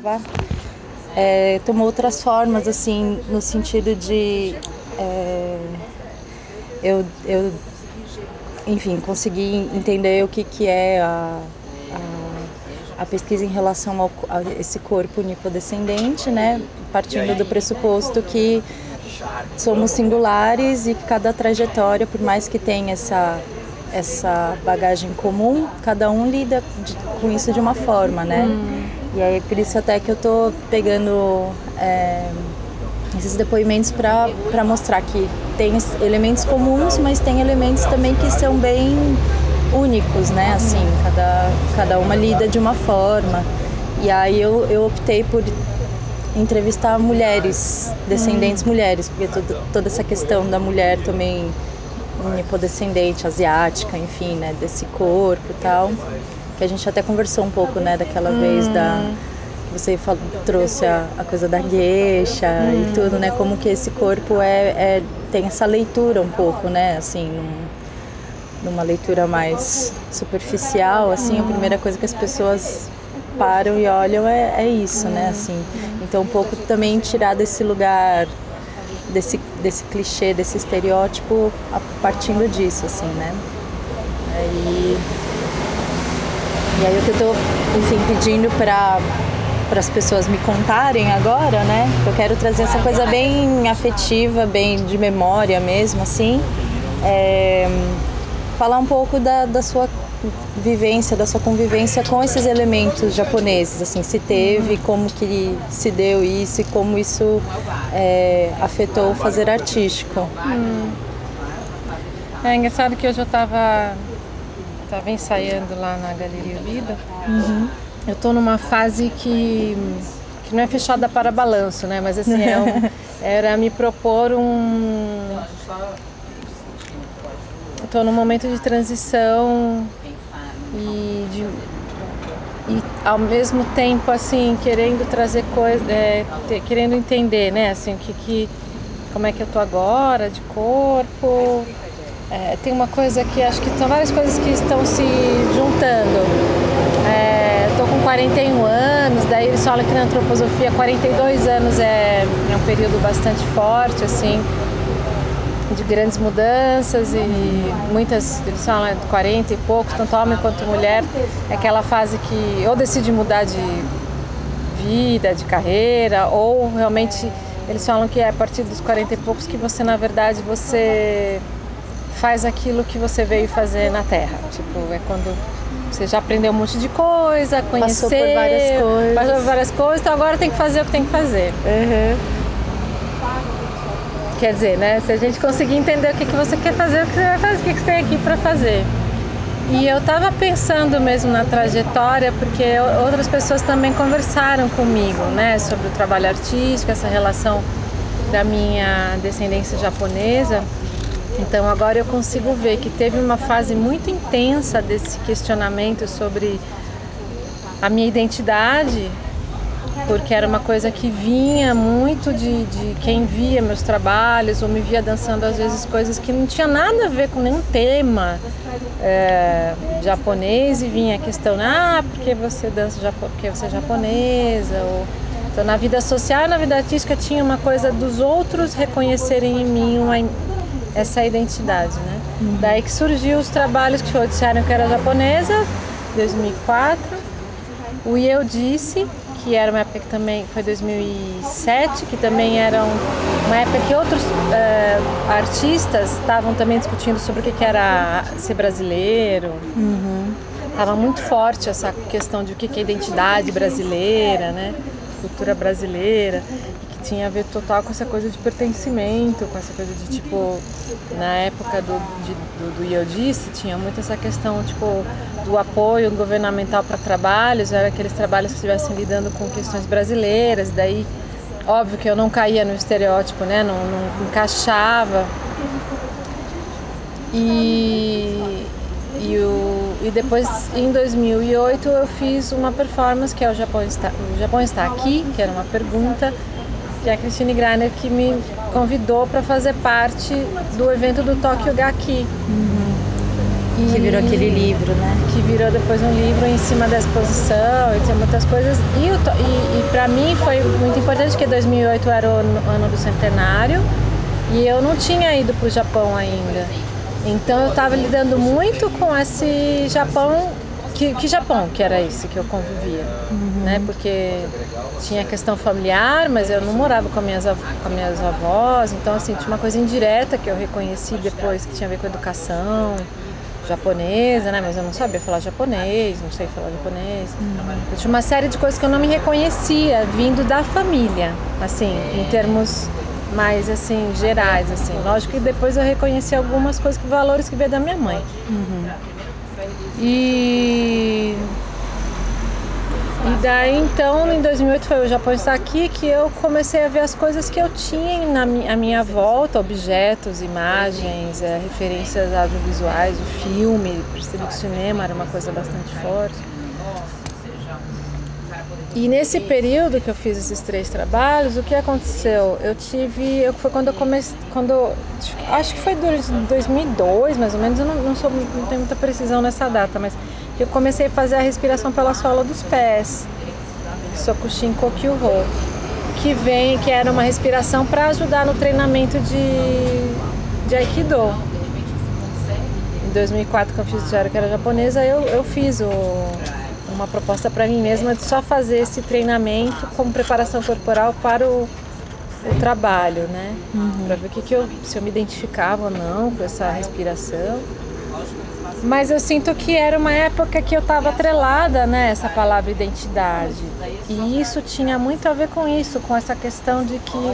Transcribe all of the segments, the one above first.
tomou outras formas, assim, no sentido de enfim, consegui entender o que é a pesquisa em relação a esse corpo nipodescendente, né? Partindo do pressuposto que somos singulares e que cada trajetória, por mais que tenha essa bagagem comum, cada um lida com isso de uma forma, né? E aí por isso até que eu tô pegando esses depoimentos para mostrar que tem elementos comuns, mas tem elementos também que são bem únicos, né? Assim, cada uma lida de uma forma. E aí eu optei por entrevistar mulheres, descendentes mulheres, porque toda essa questão da mulher também nipodescendente, asiática, enfim, né, desse corpo e tal, que a gente até conversou um pouco, né, daquela vez que você trouxe a coisa da geisha e tudo, né, como que esse corpo tem essa leitura um pouco, né, assim, numa leitura mais superficial, assim, a primeira coisa que as pessoas param e olham é isso, né, assim. Então, um pouco também tirar desse lugar, desse clichê, desse estereótipo, partindo disso, assim, né. E aí o que eu tô, enfim, pedindo para as pessoas me contarem agora, né, eu quero trazer essa coisa bem afetiva, bem de memória mesmo, assim, falar um pouco da sua vivência, da sua convivência com esses elementos japoneses, assim, se teve, como que se deu isso e como isso afetou o fazer artístico. É engraçado que hoje eu estava ensaiando lá na Galeria Lido. Eu estou numa fase que não é fechada para balanço, né? Mas assim, era me propor estou num momento de transição e ao mesmo tempo assim querendo trazer coisas, querendo entender, né? Assim, como é que eu tô agora de corpo. Tem uma coisa que acho que são várias coisas que estão se juntando. Tô com 41 anos, daí eles falam que na antroposofia 42 anos é um período bastante forte, assim, de grandes mudanças, e muitas, eles falam 40 e poucos, tanto homem quanto mulher, é aquela fase que ou decide mudar de vida, de carreira, ou realmente eles falam que é a partir dos 40 e poucos que você, na verdade, você faz aquilo que você veio fazer na Terra. Tipo, é quando você já aprendeu um monte de coisa, conheceu, passou por várias coisas, então agora tem que fazer o que tem que fazer. Quer dizer, né? Se a gente conseguir entender o que você quer fazer, o que você vai fazer, o que você tem aqui para fazer. E eu estava pensando mesmo na trajetória, porque outras pessoas também conversaram comigo, né, sobre o trabalho artístico, essa relação da minha descendência japonesa. Então agora eu consigo ver que teve uma fase muito intensa desse questionamento sobre a minha identidade, porque era uma coisa que vinha muito de quem via meus trabalhos ou me via dançando às vezes coisas que não tinha nada a ver com nenhum tema japonês, e vinha a questão, porque você dança porque você é japonesa, ou então na vida social e na vida artística tinha uma coisa dos outros reconhecerem em mim essa identidade, né? Daí que surgiu os trabalhos que disseram que era japonesa, 2004, o E Eu Disse, que era uma época que também foi 2007, que também era uma época que outros artistas estavam também discutindo sobre o que era ser brasileiro. Estava muito forte essa questão de o que é identidade brasileira, né? Cultura brasileira, que tinha a ver total com essa coisa de pertencimento, com essa coisa de tipo, na época do E Eu Disse, tinha muito essa questão tipo do apoio governamental para trabalhos, era aqueles trabalhos que estivessem lidando com questões brasileiras, daí óbvio que eu não caía no estereótipo, né, não encaixava. E depois, em 2008, eu fiz uma performance que é o Japão Está Aqui, que era uma pergunta, que é a Christine Greiner que me convidou para fazer parte do evento do Tokyo Gaki. Que virou aquele livro, né? Que virou depois um livro em cima da exposição, e tinha muitas coisas. E para mim foi muito importante, porque 2008 era o ano do centenário e eu não tinha ido para o Japão ainda. Então eu estava lidando muito com esse Japão. Que Japão que era esse que eu convivia, né? Porque tinha questão familiar, mas eu não morava com as minhas avós, então assim, tinha uma coisa indireta que eu reconheci depois que tinha a ver com educação japonesa, né? Mas eu não sabia falar japonês, não sei falar japonês. Eu tinha uma série de coisas que eu não me reconhecia vindo da família, assim, em termos mais assim gerais, assim. Lógico que depois eu reconheci algumas coisas, valores que veio da minha mãe. E daí então em 2008 foi o Japão está aqui que eu comecei a ver as coisas que eu tinha à minha volta, objetos, imagens, referências audiovisuais, o filme, percebi que o cinema era uma coisa bastante forte. E nesse período que eu fiz esses 3 trabalhos, o que aconteceu? Foi quando eu comecei, acho que foi 2002, mais ou menos, eu não tenho muita precisão nessa data, mas eu comecei a fazer a respiração pela sola dos pés, Sokushin Kokyuho, que era uma respiração para ajudar no treinamento de Aikido. Em 2004, que eu fiz o que era japonesa, eu fiz uma proposta para mim mesma de só fazer esse treinamento como preparação corporal para o trabalho, né? Para ver se eu me identificava ou não com essa respiração. Mas eu sinto que era uma época que eu estava atrelada, né, essa palavra identidade. E isso tinha muito a ver com isso, com essa questão de que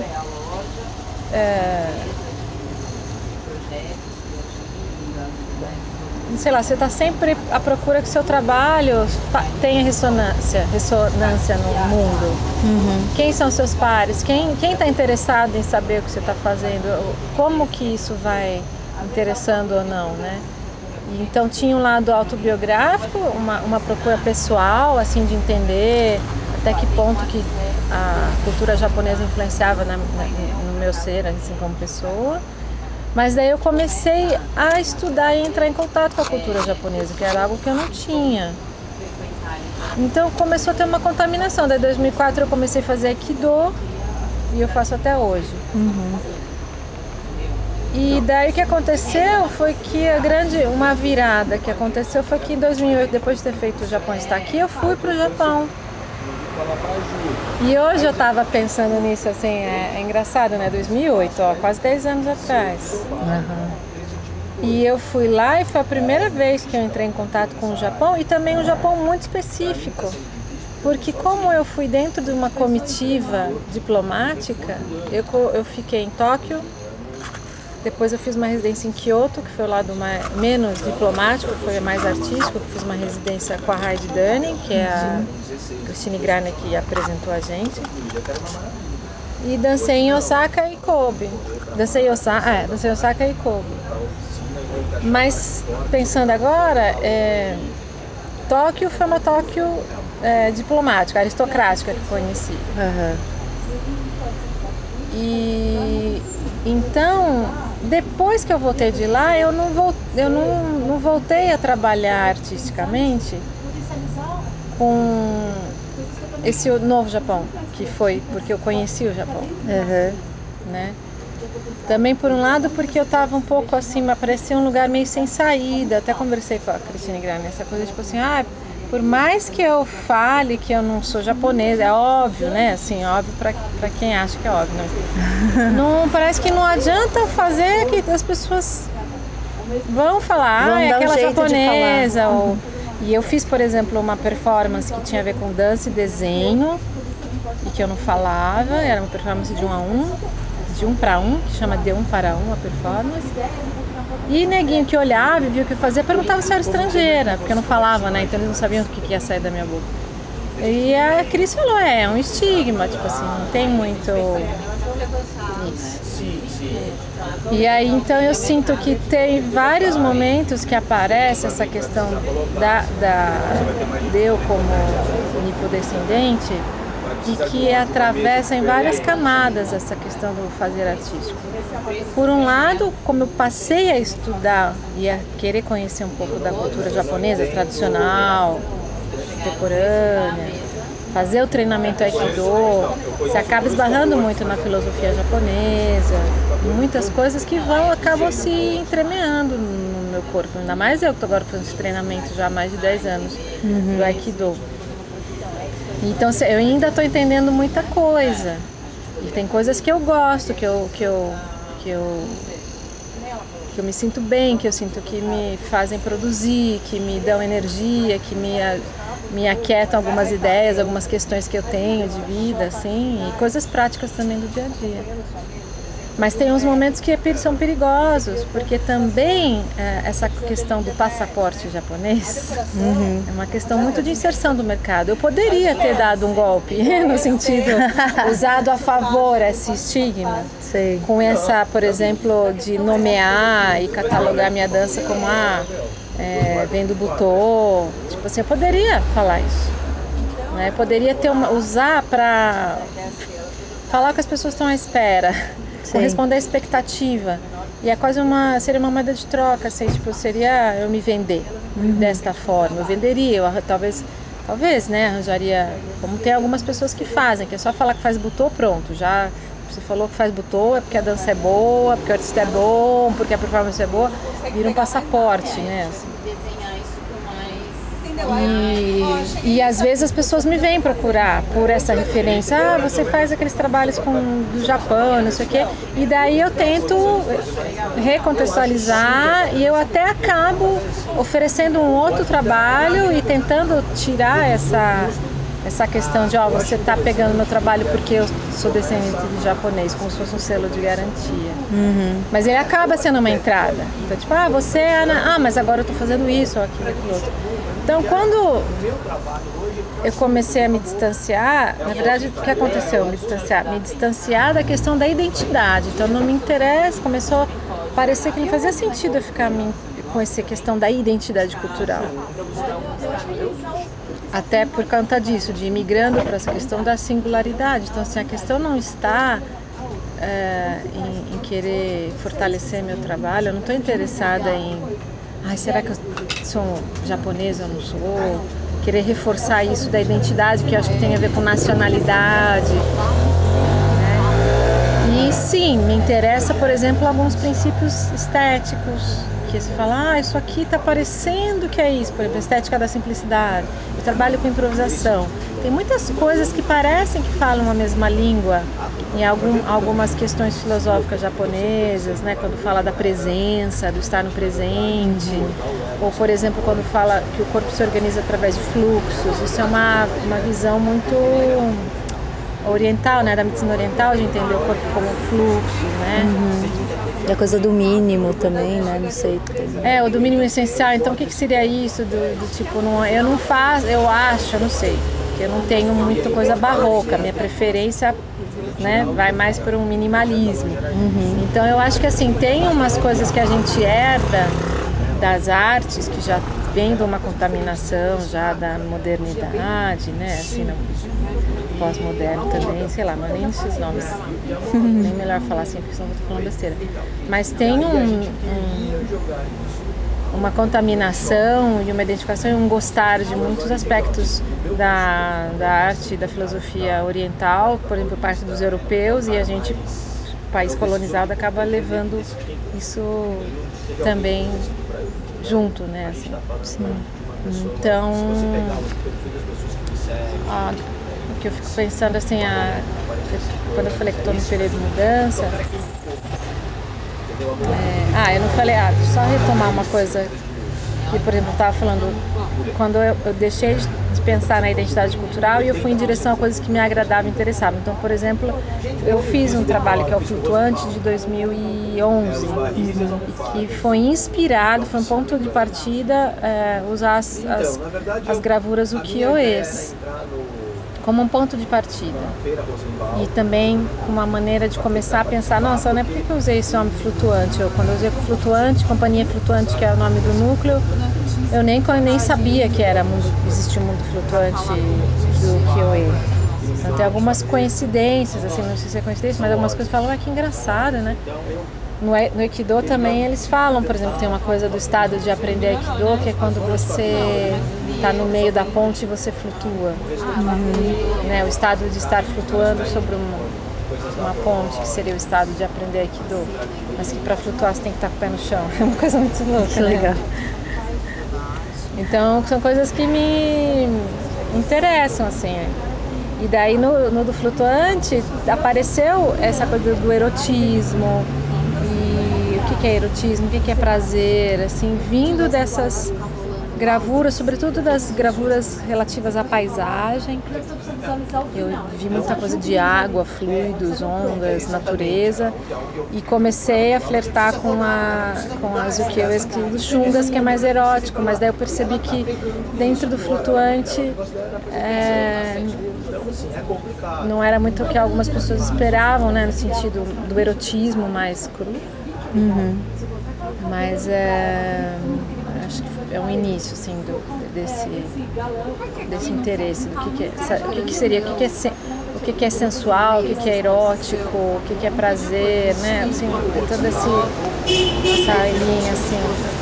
sei lá, você está sempre à procura que seu trabalho tenha ressonância no mundo. Quem são seus pares? Quem está interessado em saber o que você está fazendo? Como que isso vai interessando ou não, né? E então tinha um lado autobiográfico, uma procura pessoal, assim, de entender até que ponto que a cultura japonesa influenciava no meu ser, assim, como pessoa. Mas daí eu comecei a estudar e entrar em contato com a cultura japonesa, que era algo que eu não tinha. Então começou a ter uma contaminação. Daí em 2004 eu comecei a fazer Aikido e eu faço até hoje. E daí o que aconteceu foi que uma virada que aconteceu foi que em 2008, depois de ter feito o Japão Está Aqui, eu fui para o Japão. E hoje eu estava pensando nisso, assim, é engraçado, né? 2008, quase 10 anos atrás. E eu fui lá e foi a primeira vez que eu entrei em contato com o Japão, e também um Japão muito específico. Porque como eu fui dentro de uma comitiva diplomática, eu fiquei em Tóquio, depois eu fiz uma residência em Kyoto, que foi o lado menos diplomático, foi mais artístico, que fiz uma residência com a Heidi Dunning, que é a Christine Grane que apresentou a gente. E dancei em Osaka e Kobe. Dancei em Osaka e Kobe. Mas pensando agora, Tóquio foi uma Tóquio diplomática, aristocrática que conheci. E então, depois que eu voltei de lá, eu não voltei a trabalhar artisticamente com esse novo Japão, que foi porque eu conheci o Japão. Né? Também por um lado porque eu estava um pouco assim, me parecia um lugar meio sem saída. Até conversei com a Christine Grane, essa coisa tipo assim, por mais que eu fale que eu não sou japonesa, é óbvio, né? Assim, óbvio para quem acha que é óbvio, mas não parece que não adianta fazer que as pessoas vão falar, é aquela japonesa. E eu fiz, por exemplo, uma performance que tinha a ver com dança e desenho e que eu não falava, era uma performance de 1 a 1. De 1 para 1, que chama de 1 para 1 a performance. E neguinho que olhava e viu o que eu fazia, perguntava se eu era estrangeira, porque eu não falava, né? Então eles não sabiam o que ia sair da minha boca. E a Cris falou, é um estigma, tipo assim, não tem muito isso. E aí então eu sinto que tem vários momentos que aparece essa questão de eu como nipodescendente, e que atravessa em várias camadas essa questão do fazer artístico. Por um lado, como eu passei a estudar e a querer conhecer um pouco da cultura japonesa tradicional, contemporânea, fazer o treinamento Aikido, você acaba esbarrando muito na filosofia japonesa, muitas coisas que acabam se entremeando no meu corpo. Ainda mais eu que estou agora fazendo esse treinamento já há mais de 10 anos do Aikido. Então eu ainda estou entendendo muita coisa. E tem coisas que eu gosto, que eu me sinto bem, que eu sinto que me fazem produzir, que me dão energia, que me aquietam algumas ideias, algumas questões que eu tenho de vida, assim, e coisas práticas também do dia a dia. Mas tem uns momentos que são perigosos, porque também essa questão do passaporte japonês é uma questão muito de inserção do mercado. Eu poderia ter dado um golpe, no sentido, usado a favor esse estigma, Sei. com essa, por exemplo, de nomear e catalogar minha dança como vem do Butô. Tipo assim, eu poderia falar isso. Né? Eu poderia usar para falar o que as pessoas estão à espera. Corresponder à expectativa. E seria uma moeda de troca, assim, tipo, seria eu me vender desta forma. Eu venderia, talvez, né, arranjaria, como tem algumas pessoas que fazem, que é só falar que faz butô, pronto, já você falou que faz butô, é porque a dança é boa, porque o artista é bom, porque a performance é boa, vira um passaporte, né, assim. E às vezes as pessoas me vêm procurar por essa referência. Você faz aqueles trabalhos do Japão, não sei o quê. E daí eu tento recontextualizar e eu até acabo oferecendo um outro trabalho e tentando tirar essa questão de, você está pegando meu trabalho porque eu sou descendente de japonês, como se fosse um selo de garantia. Mas ele acaba sendo uma entrada. Então, tipo, você é Ana, mas agora eu estou fazendo isso, ou aquilo, aquilo outro. Então, quando eu comecei a me distanciar, na verdade, o que aconteceu? Me distanciar da questão da identidade. Então, não me interessa, começou a parecer que não fazia sentido eu ficar com essa questão da identidade cultural. Até por conta disso, de ir migrando para essa questão da singularidade. Então, assim, a questão não está em querer fortalecer meu trabalho. Eu não estou interessada em será que eu sou japonesa ou não sou? Querer reforçar isso da identidade, que eu acho que tem a ver com nacionalidade. Né? E sim, me interessa, por exemplo, alguns princípios estéticos, que se fala, isso aqui está parecendo que é isso, por exemplo, a estética da simplicidade. Eu trabalho com improvisação. Tem muitas coisas que parecem que falam a mesma língua em algumas questões filosóficas japonesas, né? Quando fala da presença, do estar no presente, ou, por exemplo, quando fala que o corpo se organiza através de fluxos. Isso é uma visão muito oriental, né? Da medicina oriental, de entender o corpo como fluxo, né? E a coisa do mínimo também, né? Não sei. O do mínimo essencial. Então, o que seria isso? Do tipo, eu não faço, eu acho, eu não sei. Que eu não tenho muita coisa barroca. Minha preferência, né, vai mais para um minimalismo. Então, eu acho que, assim, tem umas coisas que a gente herda das artes, que já vem de uma contaminação já da modernidade, né? Assim, no pós-moderno também, sei lá, mas nem esses nomes. Nem melhor falar assim, porque senão eu estou falando besteira. Mas tem uma contaminação e uma identificação e um gostar de muitos aspectos da arte e da filosofia oriental, por exemplo, parte dos europeus, e a gente, país colonizado, acaba levando isso também junto, né? Assim. Sim. Então, o que eu fico pensando assim, quando eu falei que estou no período de mudança, eu não falei, deixa eu só retomar uma coisa que, por exemplo, eu estava falando, quando eu deixei de pensar na identidade cultural e eu fui em direção a coisas que me agradavam e interessavam. Então, por exemplo, eu fiz um trabalho que é o Flutuante de 2011 e que foi inspirado, foi um ponto de partida usar as gravuras ukiyo-es como um ponto de partida. E também com uma maneira de começar a pensar, nossa, né, por que eu usei esse nome flutuante? Quando eu usei flutuante, companhia flutuante, que é o nome do núcleo, eu nem sabia que existia um mundo flutuante do ukiyo-e. Então tem algumas coincidências, assim, não sei se é coincidência, mas algumas coisas falam, que engraçado, né? No Aikido também eles falam, por exemplo, tem uma coisa do estado de aprender Aikido, que é quando você está no meio da ponte e você flutua. Né? O estado de estar flutuando sobre uma ponte, que seria o estado de aprender Aikido. Mas que para flutuar você tem que estar com o pé no chão. É uma coisa muito louca, Que né? legal. Então são coisas que me interessam, assim. E daí no do flutuante apareceu essa coisa do erotismo. E o que é erotismo, o que é prazer, assim, vindo dessas gravuras, sobretudo das gravuras relativas à paisagem. Eu vi muita coisa de água, fluidos, ondas, natureza, e comecei a flertar com as ukiyo-es dos Shungas, que é mais erótico, mas daí eu percebi que dentro do flutuante não era muito o que algumas pessoas esperavam, né, no sentido do erotismo mais cru. Mas acho que é um início, assim, desse interesse do que seria, o que é sensual, o que é erótico, o que é prazer, né? Assim, toda essa linha, assim.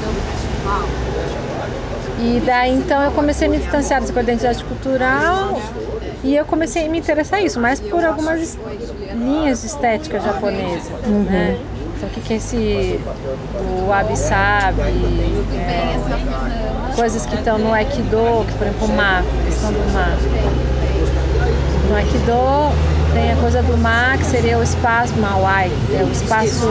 E daí então eu comecei a me distanciar dessa identidade cultural e eu comecei a me interessar isso, mais por algumas linhas de estética japonesa, né? Então o que é esse do wabi-sabi, coisas que estão no Aikido, que por exemplo o ma, a questão do ma. No Aikido tem a coisa do ma, que seria o espaço mawai, que é o espaço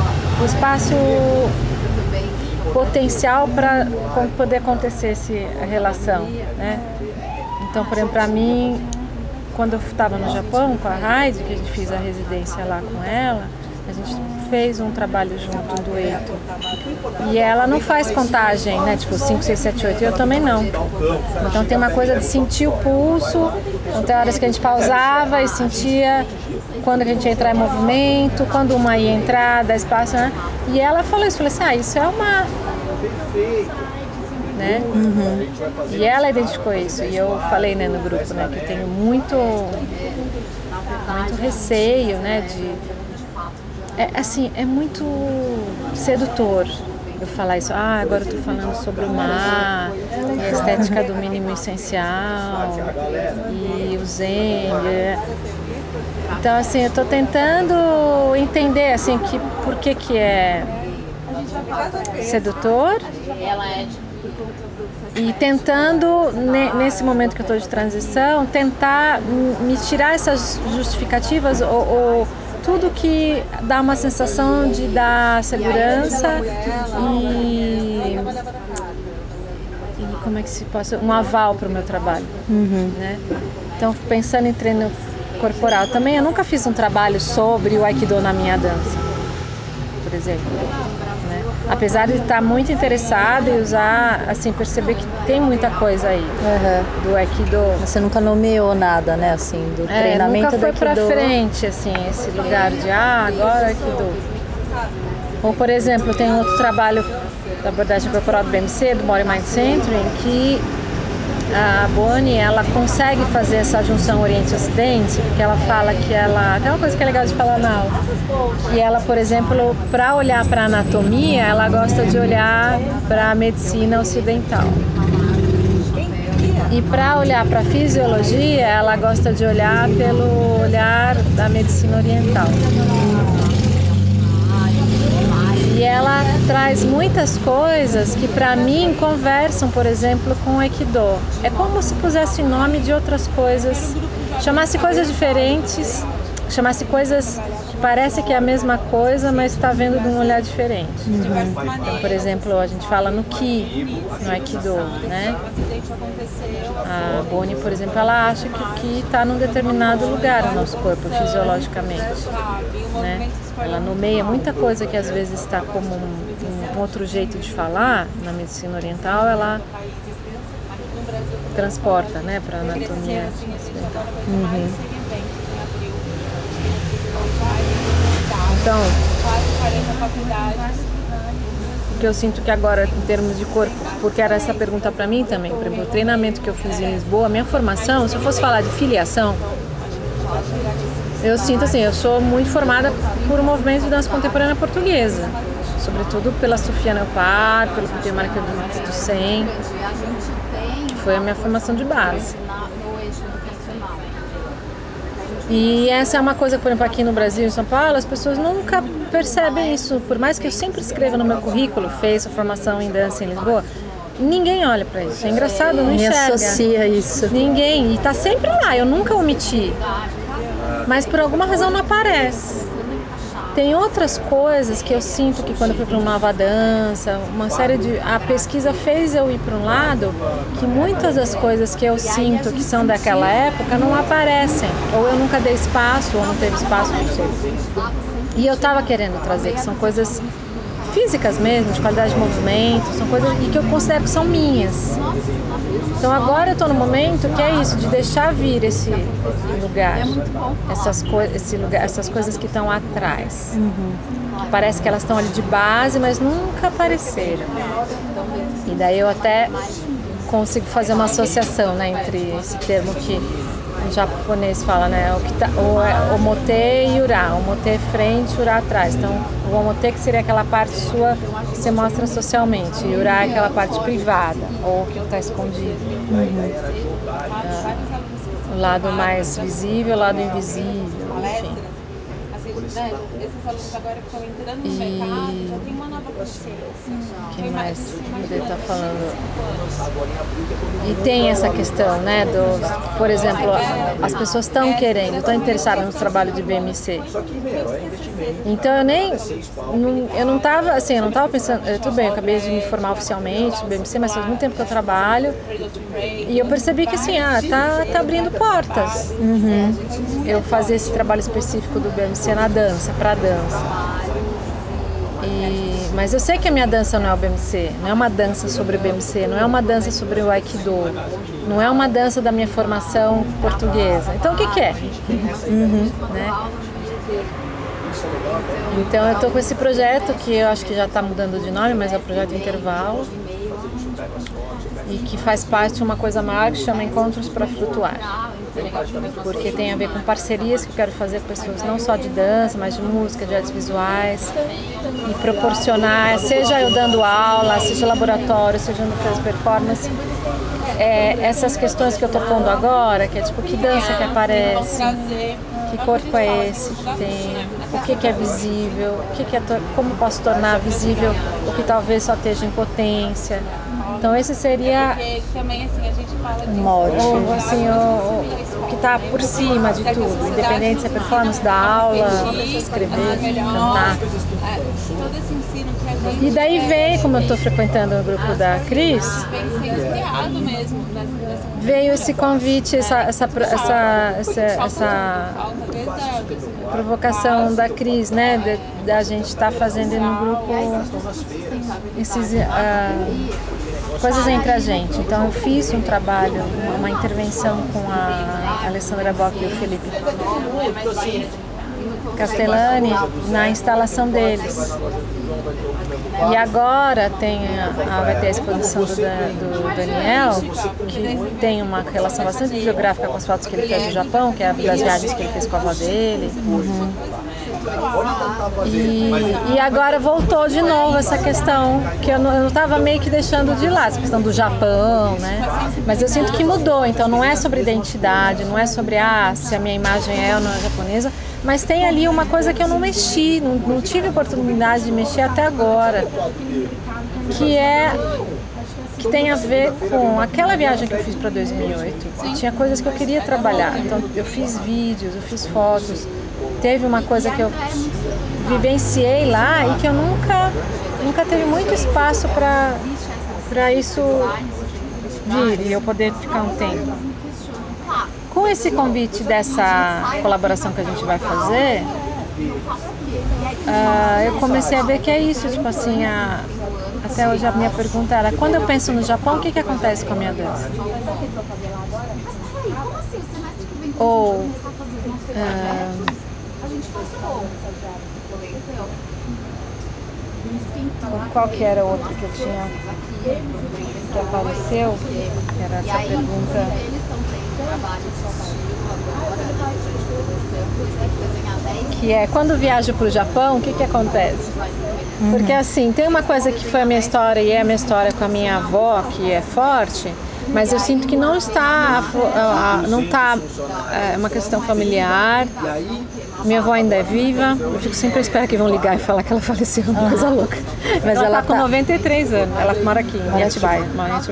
potencial para poder acontecer essa relação, né? Então, por exemplo, para mim, quando eu estava no Japão com a Heidi, que a gente fez a residência lá com ela, a gente fez um trabalho junto do Eito. E ela não faz contagem, né? Tipo 5, 6, 7, 8. Eu também não. Então tem uma coisa de sentir o pulso. Então tem horas que a gente pausava e sentia quando a gente ia entrar em movimento, quando uma ia entrar, dar espaço, né? E ela falou isso, falou assim, isso é uma... Né? E ela identificou isso. E eu falei, né, no grupo, né, que eu tenho muito receio, né, é muito sedutor eu falar isso. Agora eu tô falando sobre o mar, e a estética do mínimo essencial, e o zen. Então, assim, eu tô tentando entender, assim, por que é sedutor. E tentando, nesse momento que eu estou de transição, tentar me tirar essas justificativas ou tudo que dá uma sensação de dar segurança e como é que se possa, um aval para o meu trabalho, né? Então, pensando em treino corporal também, eu nunca fiz um trabalho sobre o Aikido na minha dança, por exemplo, né? Apesar de estar muito interessada e usar, assim, perceber que tem muita coisa aí do Aikido. Mas você nunca nomeou nada, né, assim, do treinamento do Aikido. Nunca foi pra frente, assim, esse lugar de, agora Aikido. Ou, por exemplo, tem outro trabalho da abordagem corporal do BMC, do Body Mind Center, em que a Bonnie, ela consegue fazer essa junção Oriente-Ocidente, porque ela fala que ela... Tem uma coisa que é legal de falar na aula, que ela, por exemplo, para olhar para a anatomia, ela gosta de olhar para a medicina ocidental. E para olhar para a fisiologia, ela gosta de olhar pelo olhar da medicina oriental. E ela traz muitas coisas que para mim conversam, por exemplo, com o Aikido. É como se pusesse nome de outras coisas, chamasse coisas diferentes, chamasse coisas que parece que é a mesma coisa, mas está vendo de um olhar diferente. Então, por exemplo, a gente fala no Ki, no Aikido, né? A Bonnie, por exemplo, ela acha que o Ki está num determinado lugar no nosso corpo, fisiologicamente, né? Ela nomeia muita coisa que às vezes está como um outro jeito de falar na medicina oriental, ela transporta, né, para a anatomia ocidental. Então, o que eu sinto que agora, em termos de corpo, porque era essa pergunta para mim também, por exemplo, o treinamento que eu fiz em Lisboa, a minha formação, se eu fosse falar de filiação, Eu sinto assim, eu sou muito formada por um movimento de dança contemporânea portuguesa, sobretudo pela Sofia Neopar, pelo Peter Marcavitz do Sen, que foi a minha formação de base. E essa é uma coisa, por exemplo, aqui no Brasil, em São Paulo, as pessoas nunca percebem isso. Por mais que eu sempre escreva no meu currículo, fez a formação em dança em Lisboa, ninguém olha pra isso. É engraçado, não enxerga. associa isso. Ninguém. E tá sempre lá, eu nunca omiti. Mas por alguma razão não aparece. Tem outras coisas que eu sinto que quando eu fui para uma nova dança, uma série de... A pesquisa fez eu ir para um lado que muitas das coisas que eu sinto que são daquela época não aparecem. Ou eu nunca dei espaço, ou não teve espaço, não sei. E eu estava querendo trazer, que são coisas físicas mesmo, de qualidade de movimento, são coisas e que eu considero que são minhas. Então agora eu estou no momento que é isso, de deixar vir esse lugar, essas coisas que estão atrás. Parece que elas estão ali de base, mas nunca apareceram. E daí eu até consigo fazer uma associação, né, entre esse termo que o japonês fala, né, o omote e ura. Omote é frente, ura atrás. Então, o omote que seria aquela parte sua que você mostra socialmente, e ura é aquela parte privada, ou que está escondido. O lado mais visível, o lado invisível, enfim. Esses alunos agora que estão entrando no mercado já tem uma nova consciência. O que mais poder estar falando? E tem essa questão, né, por exemplo, as pessoas estão querendo, estão interessadas no trabalho de BMC. Então eu não estava assim, eu não estava pensando, tudo bem, eu acabei de me formar oficialmente no BMC, mas faz muito tempo que eu trabalho. E eu percebi que assim, tá abrindo portas. Eu fazer esse trabalho específico do BMC na dança, pra dança. Mas eu sei que a minha dança não é o BMC, não é uma dança sobre o BMC, não é uma dança sobre o Aikido, não é uma dança da minha formação portuguesa. Então o que é? Né? Então eu estou com esse projeto que eu acho que já está mudando de nome, mas é o projeto Intervalo, e que faz parte de uma coisa maior que chama Encontros para Flutuar, porque tem a ver com parcerias que eu quero fazer com pessoas não só de dança, mas de música, de artes visuais, e proporcionar, seja eu dando aula, seja laboratório, seja no faz performance, essas questões que eu estou pondo agora, que é tipo, que dança que aparece, que corpo é esse que tem, o que é visível, como posso tornar visível o que talvez só esteja em potência. Então esse seria um mote, assim, o que está por cima de tudo, independente se é performance, dar aula, escrever, cantar. E daí veio, como eu estou frequentando o grupo da Cris, veio esse convite, essa provocação da Cris, né, da gente estar fazendo no grupo coisas entre a gente. Então eu fiz um trabalho, uma intervenção com a Alessandra Bock e o Felipe Castellani na instalação deles. E agora vai ter a exposição do Daniel, que tem uma relação bastante biográfica com as fotos que ele fez do Japão, que é das viagens que ele fez com a avó dele. E agora voltou de novo essa questão que eu não estava meio que deixando de lado, essa questão do Japão, né? Mas eu sinto que mudou, então não é sobre identidade, não é sobre se a minha imagem é ou não é japonesa, mas tem ali uma coisa que eu não mexi, não tive oportunidade de mexer até agora, que tem a ver com aquela viagem que eu fiz para 2008, que tinha coisas que eu queria trabalhar. Então eu fiz vídeos, eu fiz fotos, teve uma coisa que eu vivenciei lá e que eu nunca teve muito espaço para isso vir e eu poder ficar um tempo. Com esse convite dessa colaboração que a gente vai fazer, eu comecei a ver que é isso, tipo assim, até hoje a minha pergunta era, quando eu penso no Japão, o que acontece com a minha dança? Ou qual que era o outro que eu tinha que apareceu, que era essa pergunta. que é quando viajo para o Japão, o que acontece? Porque assim, tem uma coisa que foi a minha história e é a minha história com a minha avó, que é forte, mas eu sinto que não está é uma questão familiar. Minha avó ainda é viva, eu fico sempre à espera que vão ligar e falar que ela faleceu, uma coisa louca. Mas ela tá com 93 anos, ela mora aqui, em Atibaia,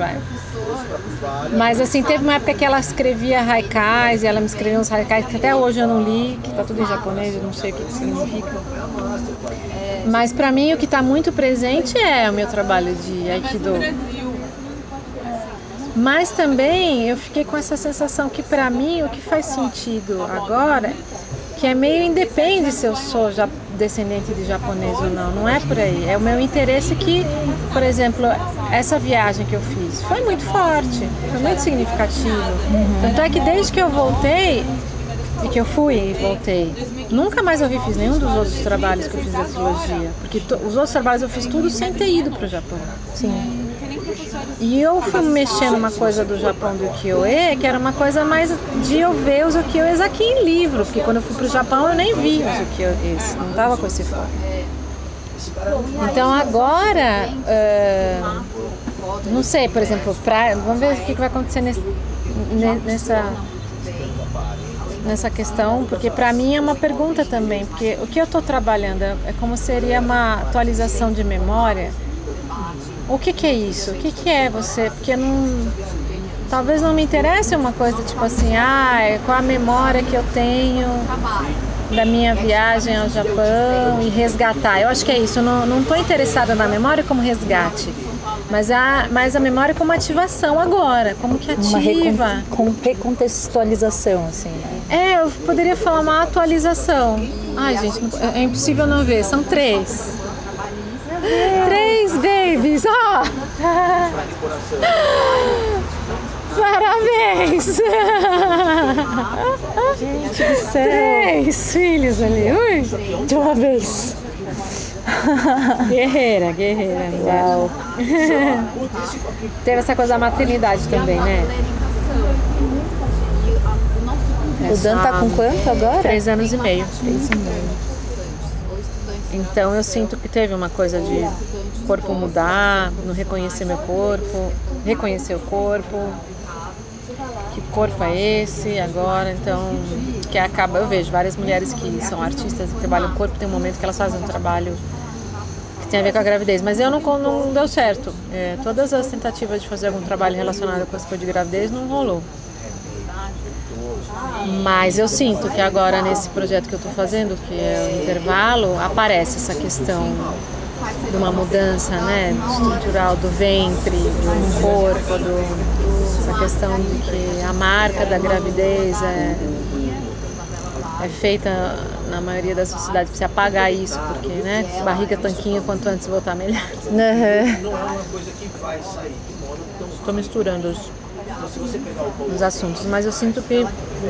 Mas assim, teve uma época que ela escrevia haikais, e ela me escreveu uns haikais que até hoje eu não li, que tá tudo em japonês, eu não sei o que significa. Mas pra mim o que tá muito presente é o meu trabalho de Aikido. Mas também eu fiquei com essa sensação que pra mim o que faz sentido agora, que é meio independe se eu sou descendente de japonês ou não, não é por aí. É o meu interesse que, por exemplo, essa viagem que eu fiz foi muito forte, foi muito significativo. Tanto é que desde que eu voltei, e que eu fui e voltei, nunca mais eu fiz nenhum dos outros trabalhos que eu fiz da trilogia, porque os outros trabalhos eu fiz tudo sem ter ido para o Japão. Sim. E eu fui mexendo numa coisa do Japão do ukiyo-e, que era uma coisa mais de eu ver os ukiyo-es aqui em livro, porque quando eu fui pro Japão eu nem vi os ukiyo-es, não tava com esse foco. Então agora, não sei, por exemplo, vamos ver o que vai acontecer nessa questão, porque para mim é uma pergunta também, porque o que eu estou trabalhando é como seria uma atualização de memória. O que é isso? O que é você? Porque talvez não me interesse uma coisa tipo assim, qual a memória que eu tenho da minha viagem ao Japão e resgatar. Eu acho que é isso, eu não estou interessada na memória como resgate, mas a memória como ativação agora, como que ativa. Uma recontextualização, assim, né? Eu poderia falar uma atualização. Ai, gente, é impossível não ver, são 3. 3 babies, Parabéns! Gente do céu! 3 filhos ali, ui! De uma vez! Guerreira. Uau! Teve essa coisa da maternidade também, né? O Dan tá com quanto agora? 3 anos e meio. 3 anos e meio. Então eu sinto que teve uma coisa de corpo mudar, não reconhecer meu corpo, reconhecer o corpo, que corpo é esse agora, então que acaba, eu vejo várias mulheres que são artistas e trabalham o corpo, tem um momento que elas fazem um trabalho que tem a ver com a gravidez, mas eu não deu certo. Todas as tentativas de fazer algum trabalho relacionado com essa coisa de gravidez não rolou. Mas eu sinto que agora nesse projeto que eu estou fazendo, que é o intervalo, aparece essa questão de uma mudança, né, estrutural do ventre, do corpo, essa questão de que a marca da gravidez é feita na maioria das sociedades para se apagar isso, porque, né, barriga tanquinho, quanto antes voltar melhor. Estou misturando os assuntos, mas eu sinto que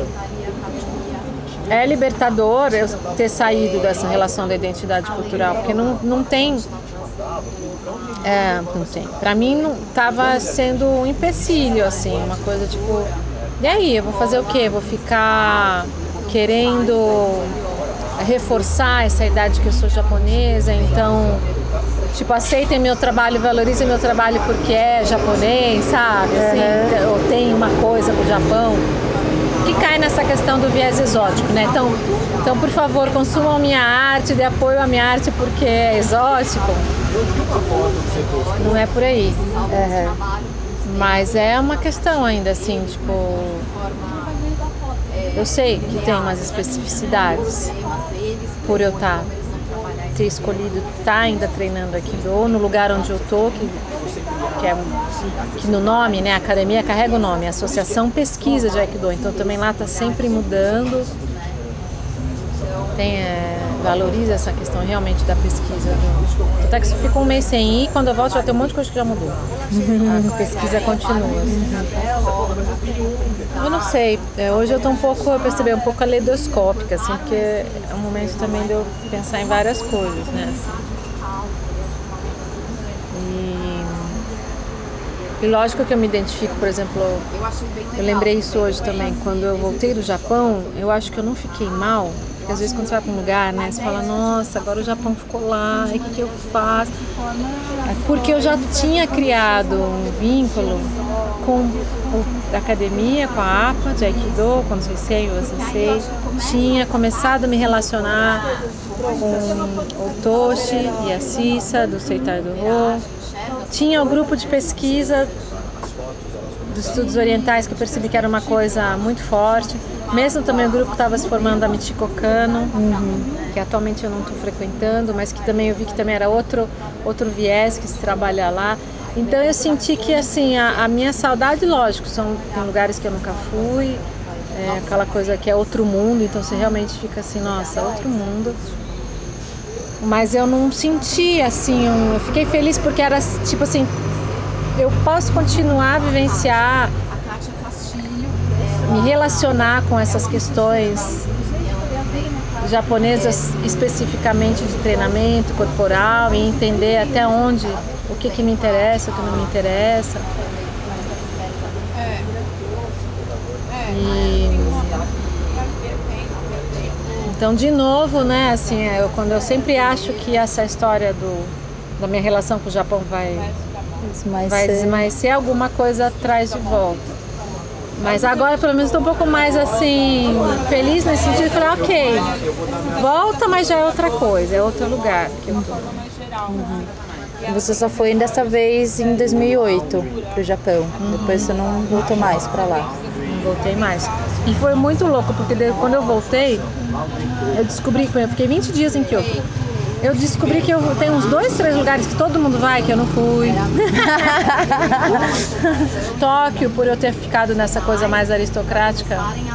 é libertador eu ter saído dessa relação da identidade cultural, porque não tem. Não tem. Pra mim não estava sendo um empecilho, assim, uma coisa tipo, e aí, eu vou fazer o quê? Vou ficar querendo reforçar essa idade que eu sou japonesa, então, tipo, aceitem meu trabalho, valorizem meu trabalho porque é japonês, sabe? Assim, ou tem uma coisa pro Japão que cai nessa questão do viés exótico, né? Então, por favor, consumam minha arte, dê apoio à minha arte porque é exótico. Não é por aí. Mas é uma questão ainda, assim, tipo... Eu sei que tem umas especificidades por eu ter escolhido estar ainda treinando Aikido no lugar onde eu tô, que no nome, né, a academia carrega o nome, Associação Pesquisa de Aikido, então também lá está sempre mudando, valoriza essa questão realmente da pesquisa. Até que se fica um mês sem ir, quando eu volto já tem um monte de coisa que já mudou. A pesquisa continua. Eu não sei, hoje eu estou eu percebi um pouco aleidoscópica, assim, porque é um momento também de eu pensar em várias coisas, né, assim. E lógico que eu me identifico, por exemplo, eu lembrei isso hoje também, quando eu voltei do Japão, eu acho que eu não fiquei mal, porque às vezes quando você vai para um lugar, né, você fala, nossa, agora o Japão ficou lá, e o que eu faço? Porque eu já tinha criado um vínculo com a academia, com a APA de Aikido, com o Sensei, o Sensei, tinha começado a me relacionar com o Toshi e a Cissa, do Seitai do Rô. Tinha o grupo de pesquisa dos estudos orientais, que eu percebi que era uma coisa muito forte. Mesmo também o grupo que estava se formando da Michiko Kano, que atualmente eu não estou frequentando, mas que também eu vi que também era outro viés que se trabalha lá. Então eu senti que assim, a minha saudade, lógico, tem lugares que eu nunca fui, aquela coisa que é outro mundo, então você realmente fica assim, nossa, outro mundo. Mas eu não senti assim, eu fiquei feliz porque era tipo assim, eu posso continuar a vivenciar, me relacionar com essas questões japonesas, especificamente de treinamento corporal, e entender até onde, o que me interessa, o que não me interessa. Então, de novo, né, assim, quando eu sempre acho que essa história da minha relação com o Japão vai desmaicer, alguma coisa traz de volta. Mas agora, pelo menos, estou um pouco mais, assim, feliz nesse sentido de falar, ok, volta, mas já é outra coisa, é outro lugar que eu tô. Você só foi dessa vez em 2008 pro Japão. Depois você não voltou mais pra lá. Não voltei mais. E foi muito louco, porque quando eu voltei, eu descobri que eu fiquei 20 dias em Kyoto. Eu descobri que eu tenho uns 2, 3 lugares que todo mundo vai, que eu não fui. Tóquio, por eu ter ficado nessa coisa mais aristocrática,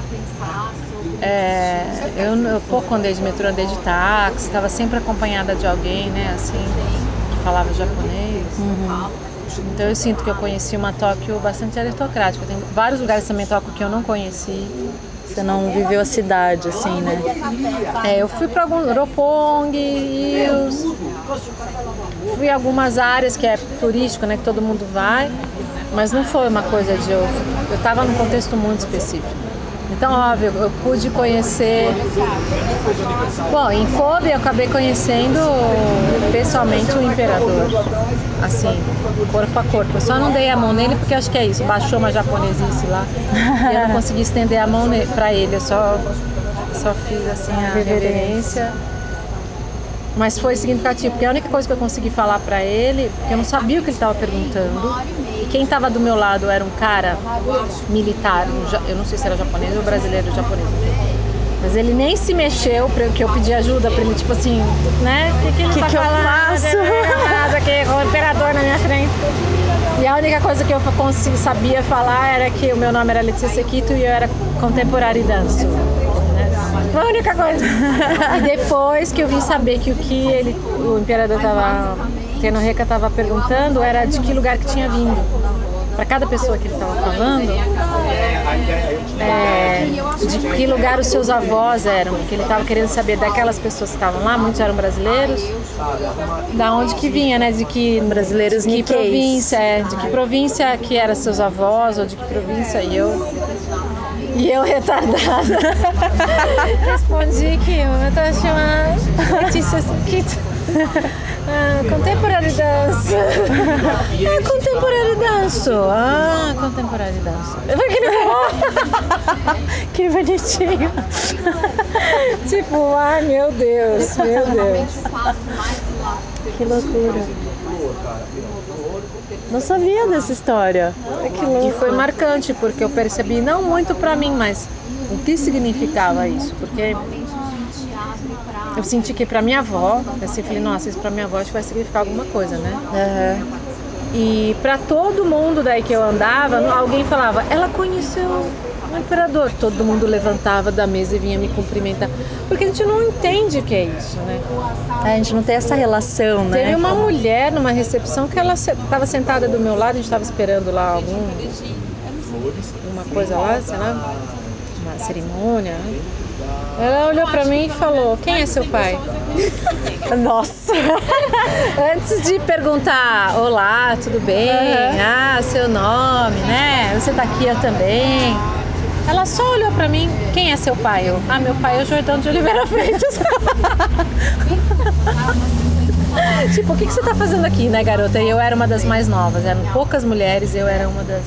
eu pouco andei de metrô, andei de táxi, estava sempre acompanhada de alguém, né, assim, que falava japonês. Então eu sinto que eu conheci uma Tóquio bastante aristocrática. Tem vários lugares também em Tóquio que eu não conheci. Você não viveu a cidade, assim, né? Eu fui para alguns Roppongi, Hills, fui a algumas áreas que é turístico, né, que todo mundo vai, mas não foi uma coisa de eu estava num contexto muito específico. Então, óbvio, eu pude conhecer. Bom, em Kobe eu acabei conhecendo pessoalmente o imperador, assim, corpo a corpo. Eu só não dei a mão nele porque acho que é isso, baixou uma japonesice lá e eu não consegui estender a mão pra ele, eu só fiz assim a reverência. Mas foi significativo, porque a única coisa que eu consegui falar pra ele, porque eu não sabia o que ele estava perguntando, e quem estava do meu lado era um cara militar, eu não sei se era japonês ou brasileiro japonês, mas ele nem se mexeu para que eu pedi ajuda para ele, tipo assim, né? O que ele tá falando? Nada, aqui com o imperador na minha frente. E a única coisa que eu sabia falar era que o meu nome era Letícia Sekito e eu era contemporânea danço. Foi a única coisa. E depois que eu vim saber que o imperador Tenoheka estava perguntando era de que lugar que tinha vindo. Para cada pessoa que ele estava falando, de que lugar os seus avós eram, porque ele estava querendo saber daquelas pessoas que estavam lá, muitos eram brasileiros, da onde que vinha, né, de que brasileiros, de que província, de que província que eram seus avós, ou de que província, e eu retardada respondi que eu estava chamando Letícia Sekito. Contemporary dance. Contemporary danço. Contemporary danço. Que bonitinho. Tipo, meu Deus, meu Deus. Que loucura. Não sabia dessa história. Que louco. E foi marcante, porque eu percebi, não muito pra mim, mas o que significava isso, porque eu senti que pra minha avó, assim, falei, nossa, isso pra minha avó acho que vai significar alguma coisa, né? E pra todo mundo daí que eu andava, alguém falava, ela conheceu o imperador. Todo mundo levantava da mesa e vinha me cumprimentar, porque a gente não entende o que é isso, né? A gente não tem essa relação, né? Teve uma mulher numa recepção que ela estava sentada do meu lado, a gente estava esperando lá uma coisa lá, sei lá, uma cerimônia, né? Ela olhou pra mim e falou: quem é seu pai? Nossa! Antes de perguntar, olá, tudo bem? Ah, seu nome, né? Você tá aqui, eu também. Ela só olhou pra mim, quem é seu pai? Meu pai é o Jordão de Oliveira Freitas. Tipo, o que você tá fazendo aqui, né, garota? E eu era uma das mais novas, eram poucas mulheres, eu era uma das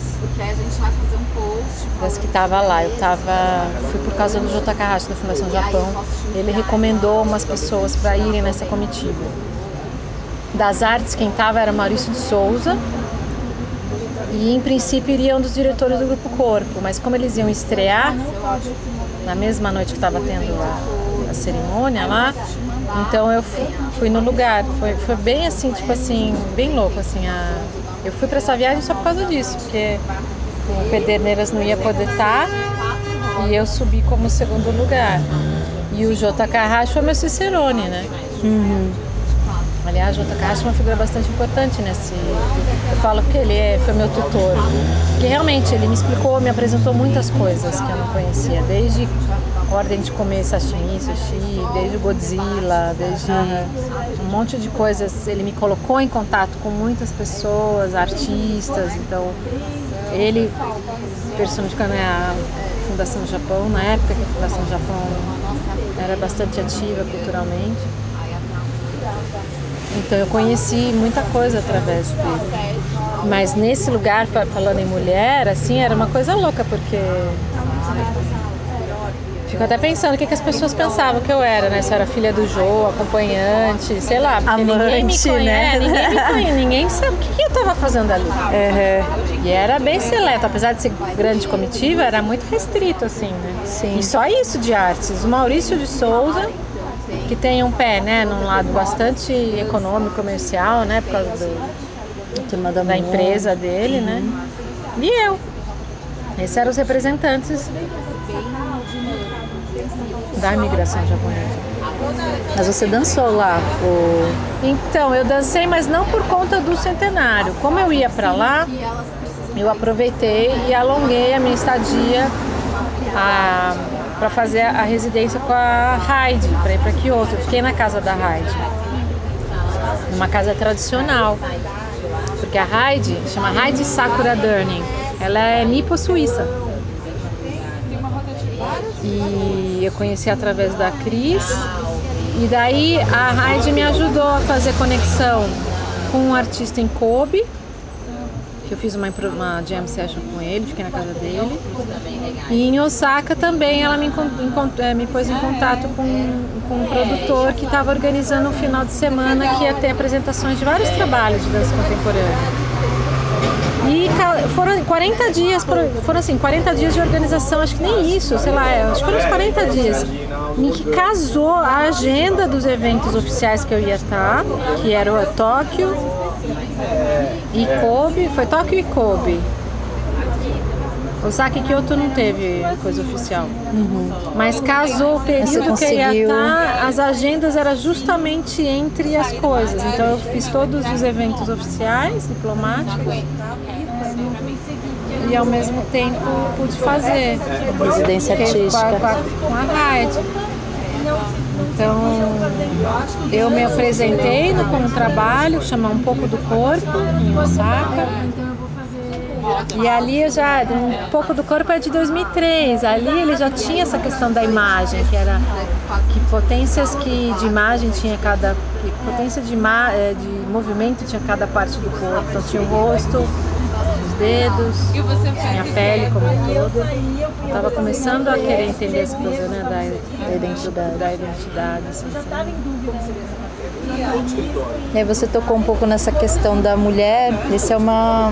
que tava lá. Fui por causa do J. Takahashi, da Fundação Japão. Ele recomendou umas pessoas para irem nessa comitiva. Das artes, quem tava era Maurício de Souza. E em princípio iriam dos diretores do Grupo Corpo, mas como eles iam estrear na mesma noite que estava tendo a cerimônia lá, então eu fui no lugar. Foi bem assim, tipo assim, bem louco assim. Eu fui para essa viagem só por causa disso, porque o Pederneiras não ia poder estar e eu subi como segundo lugar. E o J. Takahashi foi meu cicerone, né? Aliás, o J. Takahashi é uma figura bastante importante nesse... Eu falo que ele foi meu tutor. Porque realmente ele me explicou, me apresentou muitas coisas que eu não conhecia. Desde ordem de comer sashimi, sushi, desde o Godzilla, desde um monte de coisas. Ele me colocou em contato com muitas pessoas, artistas. Então, ele personificando a Fundação Japão, na época que a Fundação Japão era bastante ativa culturalmente. Então eu conheci muita coisa através dele. Mas nesse lugar, falando em mulher, assim, era uma coisa louca, porque... Fico até pensando o que as pessoas pensavam que eu era, né? Se eu era filha do Jô, acompanhante, sei lá. Porque amante, ninguém me conhece, né? Ninguém me conhece, ninguém sabe o que eu tava fazendo ali. E era bem seleto, apesar de ser grande comitiva, era muito restrito, assim, né? Sim. E só isso de artes. O Maurício de Souza, que tem um pé, né, num lado bastante econômico, comercial, né, por causa da empresa dele, né, e eu. Esses eram os representantes da imigração japonesa. Mas você dançou lá? Então, eu dancei, mas não por conta do centenário. Como eu ia pra lá, eu aproveitei e alonguei a minha estadia para fazer a residência com a Heidi, para ir para Kyoto. Eu fiquei na casa da Heidi, numa casa tradicional, porque a Heidi chama Heidi Sakura Durning. Ela é nipo-suíça. E eu conheci através da Cris. E daí a Heidi me ajudou a fazer conexão com um artista em Kobe, que eu fiz uma jam session com ele, fiquei na casa dele. E em Osaka também ela me pôs em contato com um produtor que estava organizando um final de semana que ia ter apresentações de vários trabalhos de dança contemporânea. E foram 40 dias, foram assim, 40 dias de organização, acho que nem isso, sei lá, acho que foram uns 40 dias, em que casou a agenda dos eventos oficiais que eu ia estar, que era o Tóquio e Kobe, foi Tóquio e Kobe. Osaka e Kyoto não teve coisa oficial. Mas casou o período que ia estar, as agendas eram justamente entre as coisas. Então eu fiz todos os eventos oficiais, diplomáticos, e ao mesmo tempo pude fazer residência artística com a Heidi. Então eu me apresentei com um trabalho que chama Um Pouco do Corpo, em Osaka. E ali Um Pouco do Corpo é de 2003. Ali ele já tinha essa questão da imagem, que potências de imagem tinha que potência de movimento tinha cada parte do corpo. Então tinha o rosto, os dedos, tinha a pele como um todo. Eu estava começando a querer entender essa coisa, né, da identidade. Assim. E aí você tocou um pouco nessa questão da mulher. Isso é uma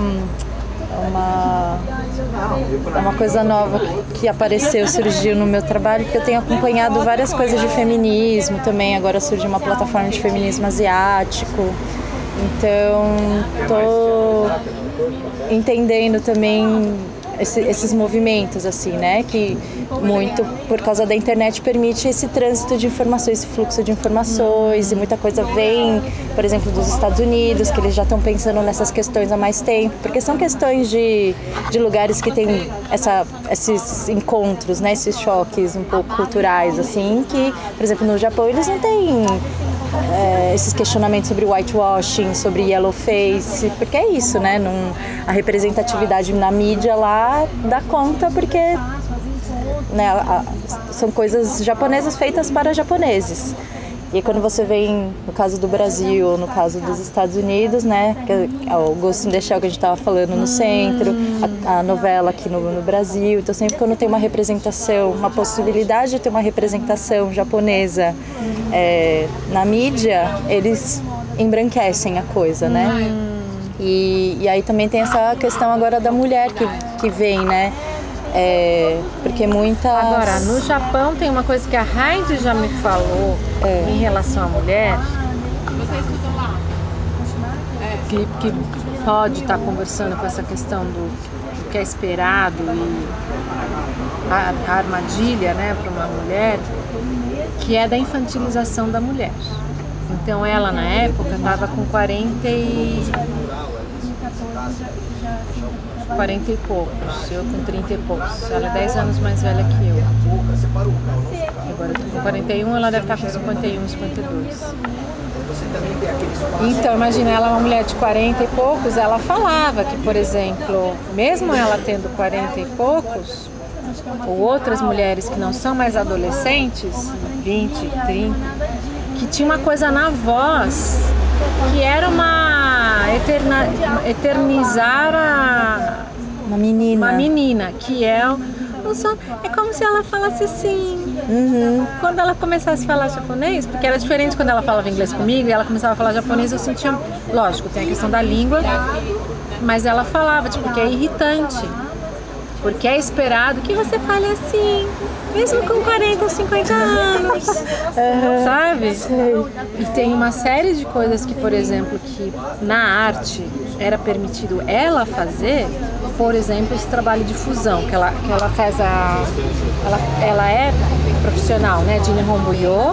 coisa nova que apareceu, surgiu no meu trabalho, que eu tenho acompanhado várias coisas de feminismo também. Agora surgiu uma plataforma de feminismo asiático. Então, tô entendendo também esses movimentos, assim, né? Que muito por causa da internet permite esse trânsito de informações, esse fluxo de informações, e muita coisa vem, por exemplo, dos Estados Unidos, que eles já estão pensando nessas questões há mais tempo, porque são questões de lugares que tem esses encontros, né? Esses choques um pouco culturais, assim, que, por exemplo, no Japão eles não têm esses questionamentos sobre whitewashing, sobre yellowface, porque é isso, né? A representatividade na mídia lá dá conta, porque, né, são coisas japonesas feitas para japoneses. E quando você vem no caso do Brasil ou no caso dos Estados Unidos, né, que é o Ghost in the Shell que a gente estava falando no centro, a novela aqui no Brasil, então sempre quando tem uma representação, uma possibilidade de ter uma representação japonesa na mídia, eles embranquecem a coisa, né? E aí também tem essa questão agora da mulher que vem, né? Porque muitas... Agora, no Japão tem uma coisa que a Heidi já me falou em relação à mulher, Você estudou lá? que pode estar conversando com essa questão do que é esperado e a armadilha, né, para uma mulher, que é da infantilização da mulher. Então ela, na época, estava com 40 e poucos, eu com 30 e poucos. Ela é 10 anos mais velha que eu. Agora eu tô com 41, ela deve estar com 51, 52. Então, imagina, ela é uma mulher de 40 e poucos, ela falava que, por exemplo, mesmo ela tendo 40 e poucos, ou outras mulheres que não são mais adolescentes, 20, 30, que tinha uma coisa na voz que era eternizar uma menina, que é como se ela falasse assim. Quando ela começasse a falar japonês, porque era diferente quando ela falava inglês comigo e ela começava a falar japonês, eu sentia, lógico, tem a questão da língua, mas ela falava, tipo, que é irritante, porque é esperado que você fale assim, mesmo com 40 ou 50 anos, sabe? E tem uma série de coisas que, por exemplo, que na arte era permitido ela fazer, por exemplo, esse trabalho de fusão, que ela faz ela é profissional, né, de Nihon Buyo,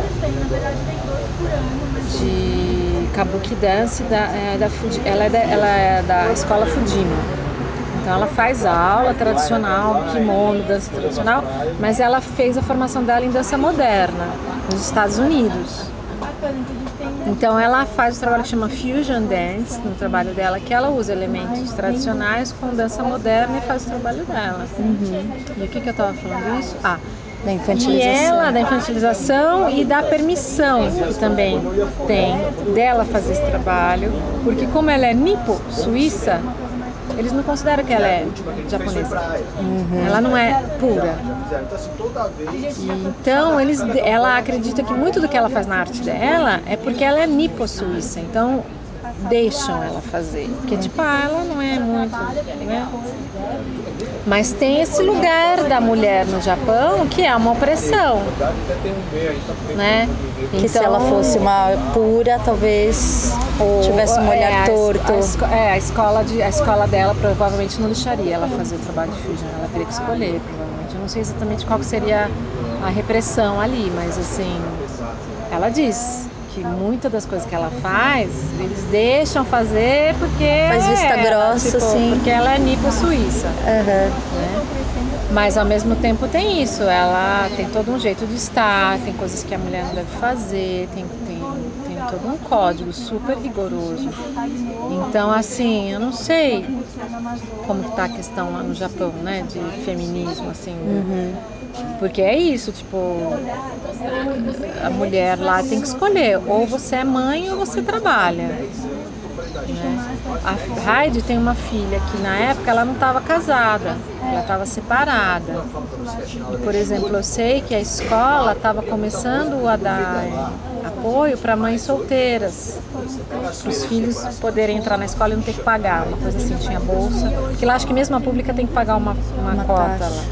de Kabuki Dance, ela é da escola Fujima. Então ela faz aula tradicional, kimono, dança tradicional, mas ela fez a formação dela em dança moderna, nos Estados Unidos. Então ela faz o trabalho que chama Fusion Dance, no trabalho dela, que ela usa elementos tradicionais com dança moderna e faz o trabalho dela. E o que eu estava falando isso? Da infantilização. E ela, da infantilização e da permissão que também tem dela fazer esse trabalho, porque como ela é nipo-suíça, eles não consideram que ela é japonesa. Ela não é pura. Então, ela acredita que muito do que ela faz na arte dela é porque ela é nipo-suíça. Então, deixam ela fazer. Porque, tipo, ela não é muito, né? Mas tem esse lugar da mulher no Japão que é uma opressão, né? Que então, se ela fosse uma pura, talvez tivesse um olhar torto. A escola dela provavelmente não deixaria ela fazer o trabalho de fusion. Ela teria que escolher, provavelmente. Eu não sei exatamente qual seria a repressão ali, mas assim, ela diz que muitas das coisas que ela faz, eles deixam fazer porque faz vista grossa, assim. Porque ela é nipo-suíça. Né? Mas ao mesmo tempo tem isso, ela tem todo um jeito de estar, tem coisas que a mulher não deve fazer, tem todo um código super rigoroso. Então, assim, eu não sei como que tá a questão lá no Japão, né, de feminismo, assim, porque é isso, tipo, a mulher lá tem que escolher, ou você é mãe ou você trabalha. Né? A Heidi tem uma filha que na época ela não estava casada, ela estava separada. E, por exemplo, eu sei que a escola estava começando a dar apoio para mães solteiras, para os filhos poderem entrar na escola e não ter que pagar, uma coisa assim, tinha bolsa. Porque lá acho que mesmo a pública tem que pagar uma cota lá.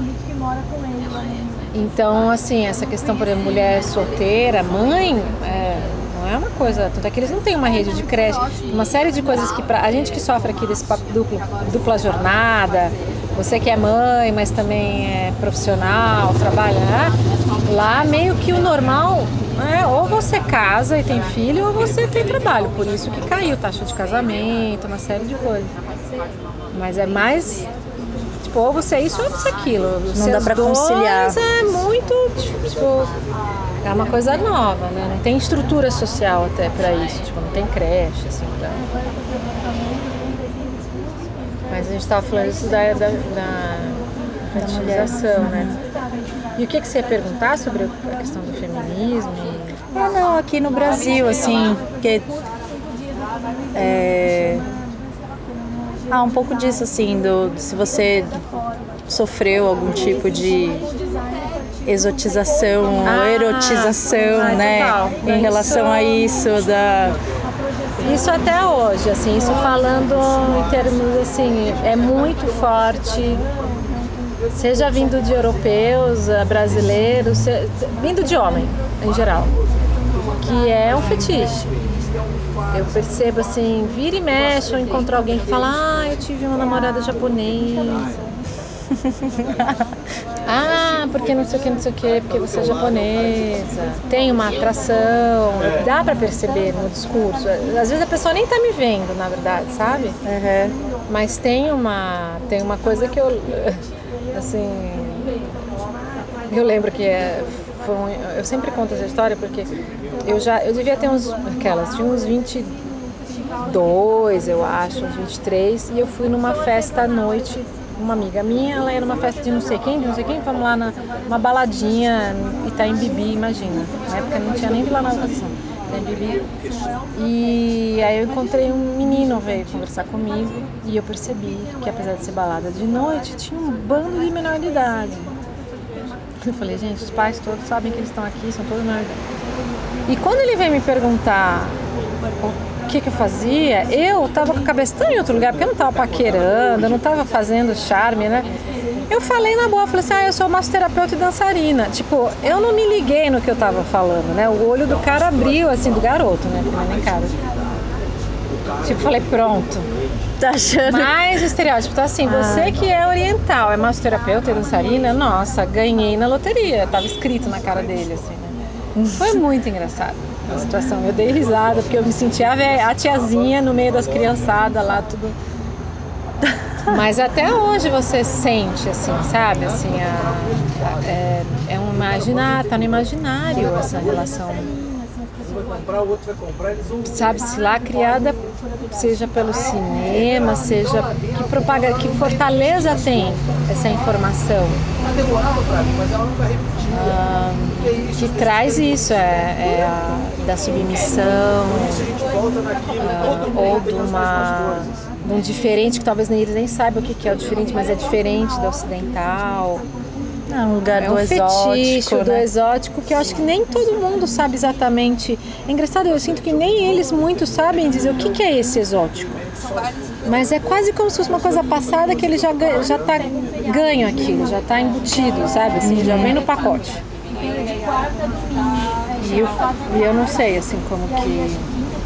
Então, assim, essa questão, por exemplo, mulher solteira, mãe, não é uma coisa, tanto é que eles não têm uma rede de creche, uma série de coisas que a gente que sofre aqui desse papo dupla jornada, você que é mãe, mas também é profissional, trabalha, né? Lá meio que o normal é ou você casa e tem filho ou você tem trabalho. Por isso que caiu taxa de casamento, uma série de coisas. Mas é mais, tipo, ou você é isso ou você é aquilo. Não dá pra conciliar. É muito, tipo, é uma coisa nova, né? Não tem estrutura social até pra isso, tipo, não tem creche, assim, pra... Mas a gente estava falando isso da infantilização, né? E o que você ia perguntar sobre a questão do feminismo? Não, aqui no Brasil, assim, porque um pouco disso, assim, se você sofreu algum tipo de exotização, erotização, né? Total. Em relação a isso Isso até hoje, assim, isso falando em termos, assim, é muito forte, seja vindo de europeus, brasileiros, vindo de homem, em geral, que é um fetiche. Eu percebo, assim, vira e mexe, eu encontro alguém que fala, eu tive uma namorada japonesa. Porque não sei o que, porque você é japonesa. Tem uma atração, dá pra perceber no discurso. Às vezes a pessoa nem tá me vendo, na verdade, sabe? Uhum. Mas tem uma coisa que eu, assim, eu lembro que eu sempre conto essa história porque eu devia ter tinha uns 22, eu acho, uns 23, e eu fui numa festa à noite. Uma amiga minha, ela ia numa festa de não sei quem, vamos lá numa baladinha em Itaim Bibi, imagina. Na época não tinha nem Vila Nova da Estação, Itaim Bibi. E aí eu encontrei um menino, veio conversar comigo, e eu percebi que apesar de ser balada de noite, tinha um bando de menor de idade. Eu falei, gente, os pais todos sabem que eles estão aqui, são todos menor de idade. E quando ele veio me perguntar o que eu fazia, eu tava com a cabeça tão em outro lugar, porque eu não tava paquerando, eu não tava fazendo charme, né? Eu falei na boa, falei assim, eu sou massoterapeuta e dançarina. Tipo, eu não me liguei no que eu tava falando, né? O olho do cara abriu, assim, do garoto, né? Porque não é nem cara. Tipo, falei, pronto. Tá achando? Mais estereótipo. Então, assim, você que é oriental, é massoterapeuta e dançarina, nossa, ganhei na loteria. Tava escrito na cara dele, assim, né? Foi muito engraçado a situação. Eu dei risada, porque eu me sentia a tiazinha no meio das criançadas lá, tudo. Mas até hoje você sente, assim, sabe? Assim, é um imaginário, tá no imaginário essa relação. Sabe-se lá, criada seja pelo cinema, seja que fortaleza tem essa informação, que traz isso, da submissão, ou de um diferente que talvez eles nem saibam o que é o diferente, mas é diferente do ocidental. Um lugar É do um exótico, fetiche, né? do exótico, que eu acho que nem todo mundo sabe exatamente. É engraçado, eu sinto que nem eles muito sabem dizer o que é esse exótico. Mas é quase como se fosse uma coisa passada que ele já tá ganho aquilo, já tá embutido, sabe? Assim, já vem no pacote. E eu não sei, assim, como que...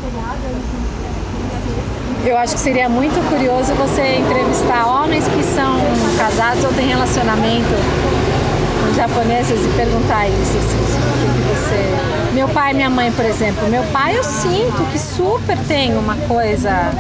Eu acho que seria muito curioso você entrevistar homens que são casados ou têm relacionamento com japoneses e perguntar isso, assim, o que você... Meu pai e minha mãe, por exemplo. Meu pai, eu sinto que super tem uma coisa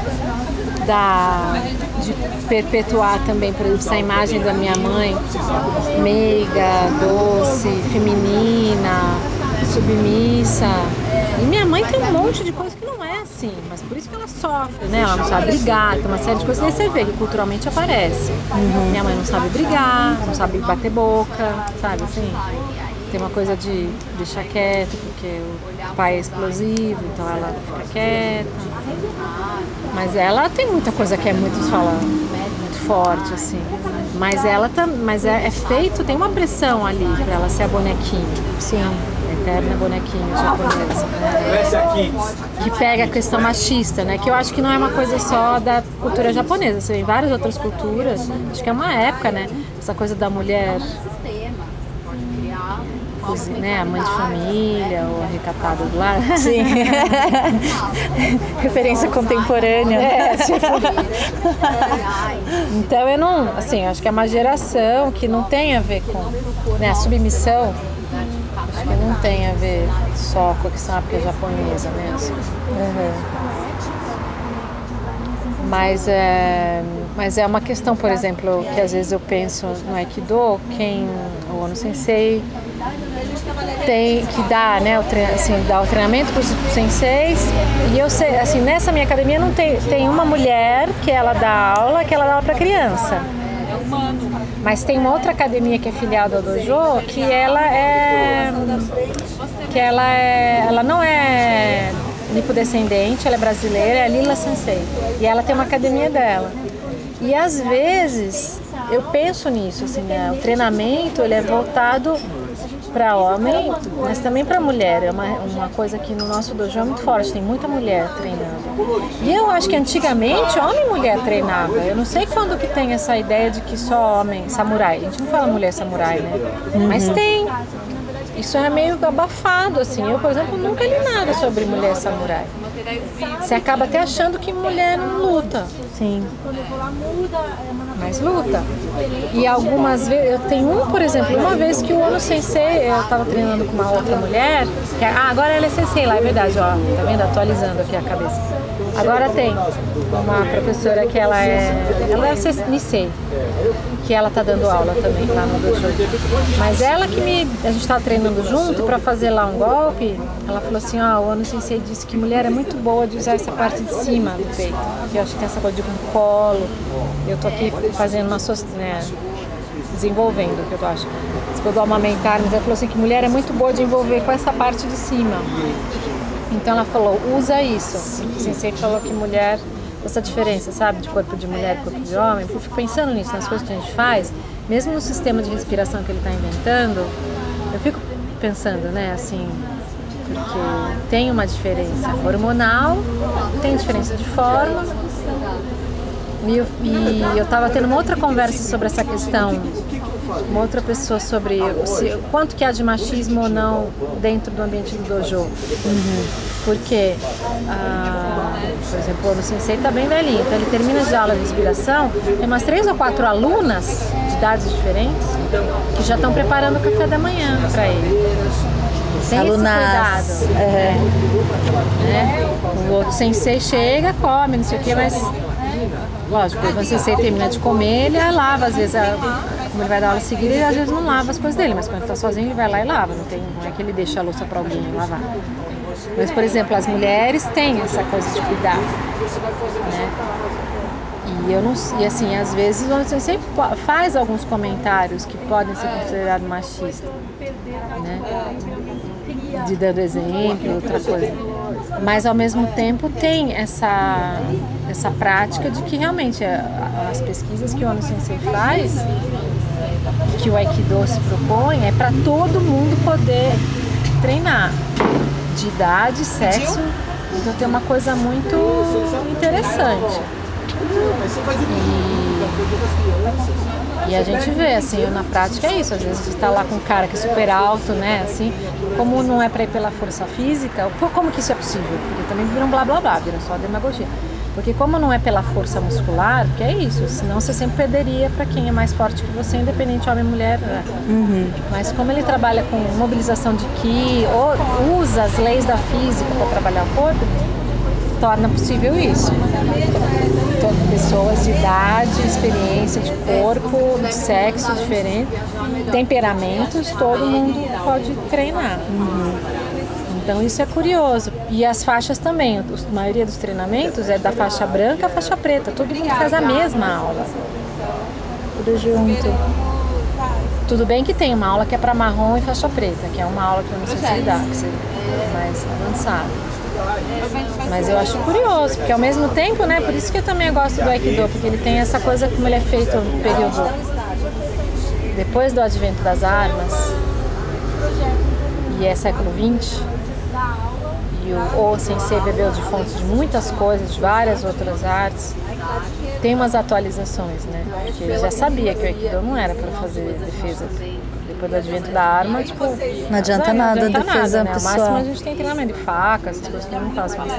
de perpetuar também, por exemplo, essa imagem da minha mãe meiga, doce, feminina, submissa. E minha mãe tem um monte de coisa que não é assim, mas por isso que ela sofre, né? Ela não sabe brigar, tem uma série de coisas. Daí você vê que culturalmente aparece. Minha mãe não sabe brigar, não sabe bater boca, sabe assim? Tem uma coisa de deixar quieto, porque o pai é explosivo, então ela fica quieta. Mas ela tem muita coisa que é muito forte, assim. Mas é feito, tem uma pressão ali pra ela ser a bonequinha. Sim. A eterna bonequinha japonesa. Que pega a questão machista, né? Que eu acho que não é uma coisa só da cultura japonesa. Você vê em várias outras culturas. Acho que é uma época, né? Essa coisa da mulher né, a mãe de família ou a recatada do lar. Sim. Referência contemporânea. Tipo... Então eu não, assim, acho que é uma geração que não tem a ver com, né, a submissão. Acho que não tem a ver só com a questão japonesa, né? Assim. Mas é uma questão, por exemplo, que às vezes eu penso no Aikido, o Ono Sensei tem que dar, né, dá o treinamento para os senseis. E eu sei, assim, nessa minha academia não tem uma mulher que ela dá aula para criança. Mas tem uma outra academia que é filial do dojo que ela não é nipodescendente, ela é brasileira, é a Lila Sensei. E ela tem uma academia dela. E às vezes eu penso nisso, assim, o treinamento ele é voltado para homem, mas também para mulher. É uma coisa que no nosso dojo é muito forte, tem muita mulher treinando. E eu acho que antigamente homem e mulher treinava. Eu não sei quando que tem essa ideia de que só homem, samurai. A gente não fala mulher samurai, né? Mas tem. Isso é meio abafado, assim. Eu, por exemplo, nunca li nada sobre mulher samurai. Você acaba até achando que mulher não luta. Sim. Mas luta. E algumas vezes, eu tenho por exemplo, uma vez que o Ono Sensei, eu estava treinando com uma outra mulher, agora ela é Sensei lá, é verdade, ó, tá vendo? Atualizando aqui a cabeça. Agora tem uma professora que ela deve ser Nisei, que ela tá dando aula também lá no dojo. Mas ela a gente tava treinando junto para fazer lá um golpe, ela falou assim, o Ono Sensei disse que mulher é muito boa de usar essa parte de cima do peito, que eu acho que tem essa coisa de um colo. Eu tô aqui fazendo desenvolvendo o que eu acho. Se eu dou amamentar, mas ela falou assim que mulher é muito boa de envolver com essa parte de cima. Então ela falou, usa isso. O sensei falou que mulher, essa diferença, sabe, de corpo de mulher e corpo de homem. Eu fico pensando nisso, nas coisas que a gente faz, mesmo no sistema de respiração que ele está inventando, eu fico pensando, né, assim, porque tem uma diferença hormonal, tem diferença de forma. E eu estava tendo uma outra conversa sobre essa questão, uma outra pessoa sobre quanto que há de machismo ou não dentro do ambiente do dojo. Porque, por exemplo, o Ono Sensei está bem velhinho, então ele termina de aula de respiração, tem umas 3 ou 4 alunas de idades diferentes que já estão preparando o café da manhã para ele. Tem Alunas, esse cuidado. Né? O outro sensei chega, come, não sei o que, mas lógico, quando o sensei termina de comer, ele lava, às vezes, como ele vai dar aula seguida, ele às vezes não lava as coisas dele, mas quando ele tá sozinho, ele vai lá e lava, não é que ele deixa a louça para alguém lavar. Mas, por exemplo, as mulheres têm essa coisa de cuidar, né? E assim, às vezes o sensei faz alguns comentários que podem ser considerados machistas, né? De dando exemplo, outra coisa. Mas ao mesmo tempo tem essa prática de que realmente as pesquisas que o Ono Sensei faz e que o Aikido se propõe é para todo mundo poder treinar, de idade, sexo. Então tem uma coisa muito interessante. E a gente vê, assim, na prática é isso. Às vezes você tá lá com um cara que é super alto, né, assim, como não é pra ir pela força física, como que isso é possível? Porque também viram blá blá blá, viram só demagogia. Porque como não é pela força muscular, porque é isso, senão você sempre perderia para quem é mais forte que você, independente de homem ou mulher. Né? Mas como ele trabalha com mobilização de ki, ou usa as leis da física para trabalhar o corpo, torna possível isso. Pessoas de idade, experiência de corpo, de sexo diferente, temperamentos, todo mundo pode treinar. Então isso é curioso. E as faixas também, a maioria dos treinamentos é da faixa branca à faixa preta, todo mundo faz a mesma aula. Tudo junto. Tudo bem que tem uma aula que é para marrom e faixa preta, que é uma aula que eu não sei se dá, que é mais avançada. Mas eu acho curioso, porque ao mesmo tempo, né, por isso que eu também gosto do Aikido, porque ele tem essa coisa como ele é feito no período depois do advento das armas, e é século XX, e o Sensei bebeu de fontes de muitas coisas, de várias outras artes, tem umas atualizações, né, porque ele já sabia que o Aikido não era para fazer defesa depois do advento da arma, tipo... Não adianta nada, não adianta defesa nada, né? O pessoal. máximo a gente tem treinamento de facas, essas coisas que eu não faço mais.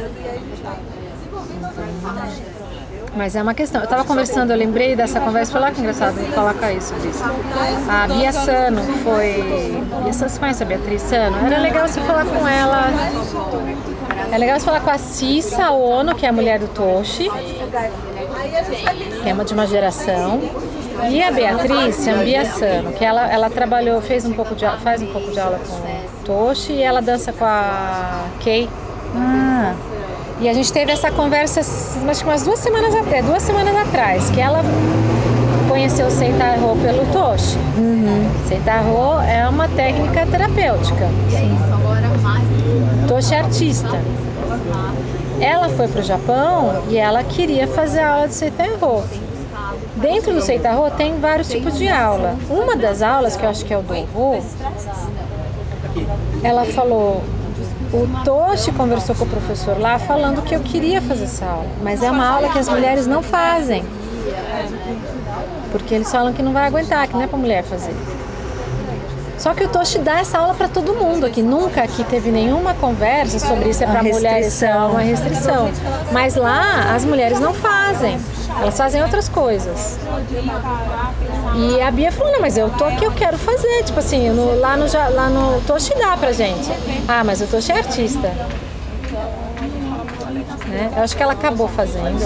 Mas é uma questão. Eu tava conversando, eu lembrei dessa conversa, foi lá que engraçado, vou falar com isso, Cris. A Bia Sano foi... Você conhece a Beatriz Sano? Era legal você falar com ela. É legal você falar com a Cissa Ono, que é a mulher do Toshi, que é de uma geração. E a Beatriz, a Bia Sano, que ela trabalhou, faz um pouco de aula com o Toshi e ela dança com a Kei. E a gente teve essa conversa, acho que umas 2 semanas atrás, que ela conheceu o Seitai-Rô pelo Toshi. Seitai-Rô é uma técnica terapêutica. Toshi é artista. Ela foi para o Japão e ela queria fazer aula de Seitai-Rô. Dentro do Seitai-Rô tem vários tipos de aula. Uma das aulas, que eu acho que é o Do-Rô, ela falou... O Toshi conversou com o professor lá falando que eu queria fazer essa aula, mas é uma aula que as mulheres não fazem, porque eles falam que não vai aguentar, que não é para mulher fazer. Só que o Toshi dá essa aula para todo mundo aqui. Nunca aqui teve nenhuma conversa sobre isso, é para mulheres, é uma restrição. Mas lá as mulheres não fazem, elas fazem outras coisas. E a Bia falou, não, mas eu tô aqui, eu quero fazer. Tipo assim, lá no Toshi dá pra gente. Ah, mas o Toshi é artista. Né? Eu acho que ela acabou fazendo,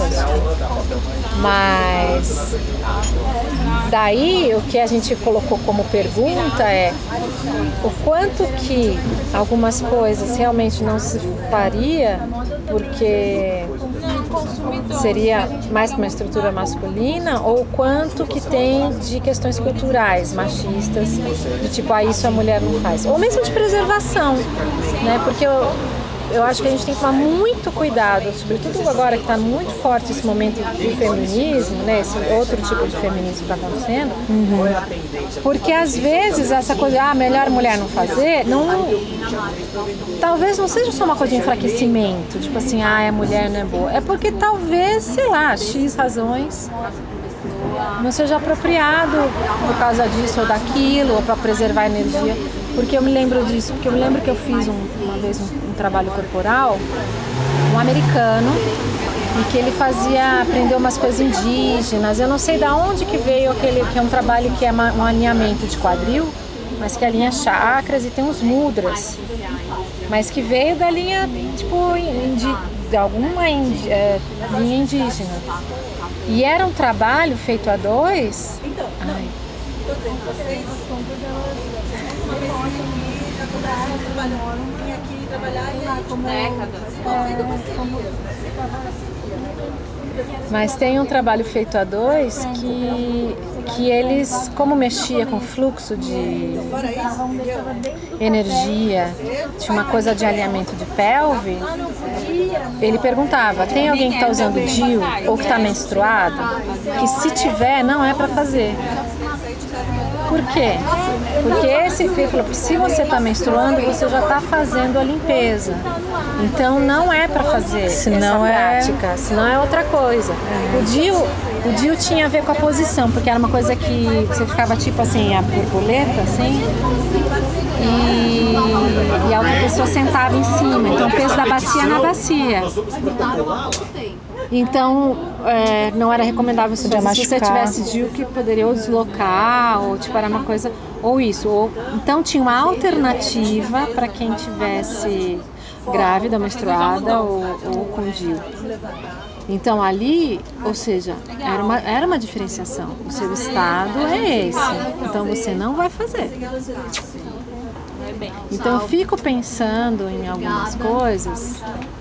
mas daí o que a gente colocou como pergunta é o quanto que algumas coisas realmente não se faria porque seria mais uma estrutura masculina, ou o quanto que tem de questões culturais machistas, de tipo, isso a mulher não faz, ou mesmo de preservação, né? Porque eu acho que a gente tem que tomar muito cuidado, sobretudo agora que está muito forte esse momento do feminismo, né? Esse outro tipo de feminismo está acontecendo, porque às vezes essa coisa, melhor mulher não fazer, talvez não seja só uma coisa de enfraquecimento, tipo assim, a mulher não é boa, é porque talvez, sei lá, X razões não seja apropriado por causa disso ou daquilo, ou para preservar a energia. Porque eu me lembro disso, porque eu me lembro que eu fiz uma vez um trabalho corporal, um americano, e que ele aprendeu umas coisas indígenas. Eu não sei de onde que veio que é um trabalho que é um alinhamento de quadril, mas que alinha chakras e tem uns mudras, mas que veio da linha, tipo, de alguma linha indígena. E era um trabalho feito a 2. Mas tem um trabalho feito a 2 que eles, como mexia com fluxo de energia, tinha uma coisa de alinhamento de pelve, ele perguntava, tem alguém que está usando DIU ou que está menstruado? Que se tiver, não é para fazer. Por quê? Porque ele falou, se você está menstruando, você já está fazendo a limpeza. Então não é para fazer essa prática, senão é outra coisa. O DIU tinha a ver com a posição, porque era uma coisa que você ficava tipo assim, a borboleta, assim, e a outra pessoa sentava em cima, então o peso da bacia na bacia. Então, não era recomendável se você tivesse DIU, que poderia ou deslocar, ou tipo, era uma coisa, ou isso. Então tinha uma alternativa para quem tivesse grávida, menstruada ou com DIU. Então ali, ou seja, era uma diferenciação. O seu estado é esse, então você não vai fazer. Então eu fico pensando em algumas coisas